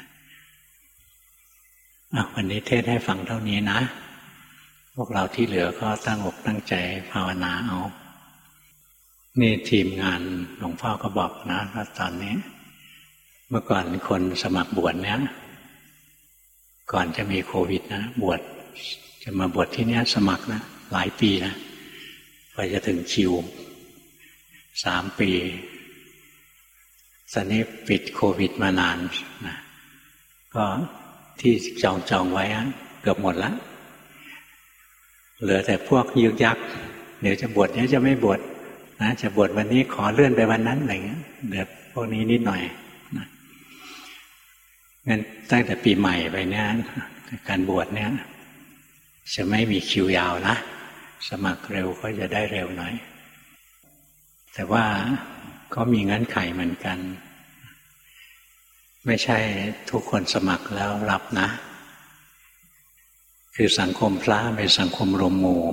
อ่ะวันนี้เทศให้ฟังเท่านี้นะพวกเราที่เหลือก็ตั้งอกตั้งใจภาวนาเอานี่ทีมงานหลวงพ่อก็บอกนะว่าตอนนี้เมื่อก่อนคนสมัครบวชเนี้ยก่อนจะมีโควิดนะบวชจะมาบวชที่เนี้ยสมัครนะหลายปีนะกว่าจะถึงคิวสามปีตอนนี้ปิดโควิดมานานนะก็ที่จองจองไว้เกือบหมดแล้วเหลือแต่พวกยึกยักเดี๋ยวจะบวชเดี๋ยวจะไม่บวชนะจะบวชวันนี้ขอเลื่อนไปวันนั้นอะไรเงี้ยเหลือพวกนี้นิดหน่อยนะงั้นตั้งแต่ปีใหม่ไปเนี่ยการบวชเนี่ยจะไม่มีคิวยาวนะสมัครเร็วก็จะได้เร็วหน่อยแต่ว่าก็มีเงื่อนไขเหมือนกันไม่ใช่ทุกคนสมัครแล้วรับนะคือสังคมพระเป็นสังคมรวมหมู่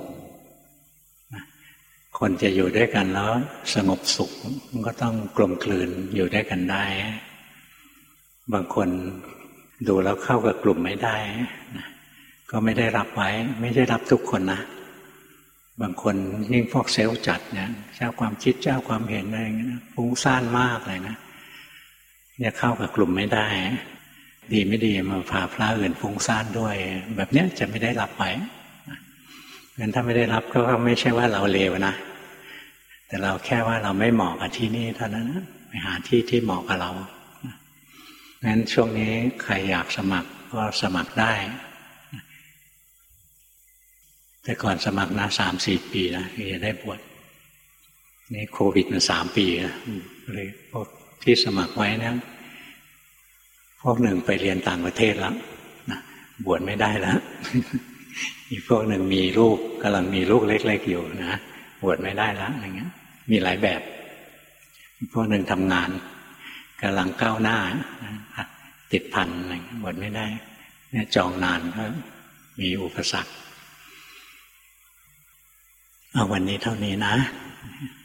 คนจะอยู่ด้วยกันแล้วสงบสุขมันก็ต้องกลมกลืนอยู่ด้วยกันได้บางคนดูแล้วเข้ากับกลุ่มไม่ได้ก็ไม่ได้รับไว้ไม่ได้รับทุกคนนะบางคนยิ่งพวกเซลล์จัดเนี่ยเจ้าความคิดเจ้าความเห็นอะไรอย่างเงี้ยฟุ้งซ่านมากเลยนะเนี่ยเข้ากับกลุ่มไม่ได้ดีไม่ดีมาพาพระอื่นฟุ้งซ่านด้วยแบบเนี้ยจะไม่ได้รับไว้งั้นถ้าไม่ได้รับก็ไม่ใช่ว่าเราเลวนะแต่เราแค่ว่าเราไม่เหมาะกับที่นี่เท่านั้นไปหาที่ที่เหมาะกับเรางั้นช่วงนี้ใครอยากสมัครก็สมัครได้แต่ก่อนสมัครนะสามสี่ปีนะที่จะได้บวชนี่โควิดมาสามปีนะเลยพวกที่สมัครไว้นะพวกหนึ่งไปเรียนต่างประเทศแล้วนะบวชไม่ได้แล้วอีกพวกหนึ่งมีลูกกำลังมีลูกเล็กๆอยู่นะบวชไม่ได้แล้วอะไรเงี้ยมีหลายแบบอีกพวกหนึ่งทำงานกำลังก้าวหน้าติดพันอะไรบวชไม่ได้เนี่ยจองนานก็มีอุปสรรคเอาวันนี้เท่านี้นะ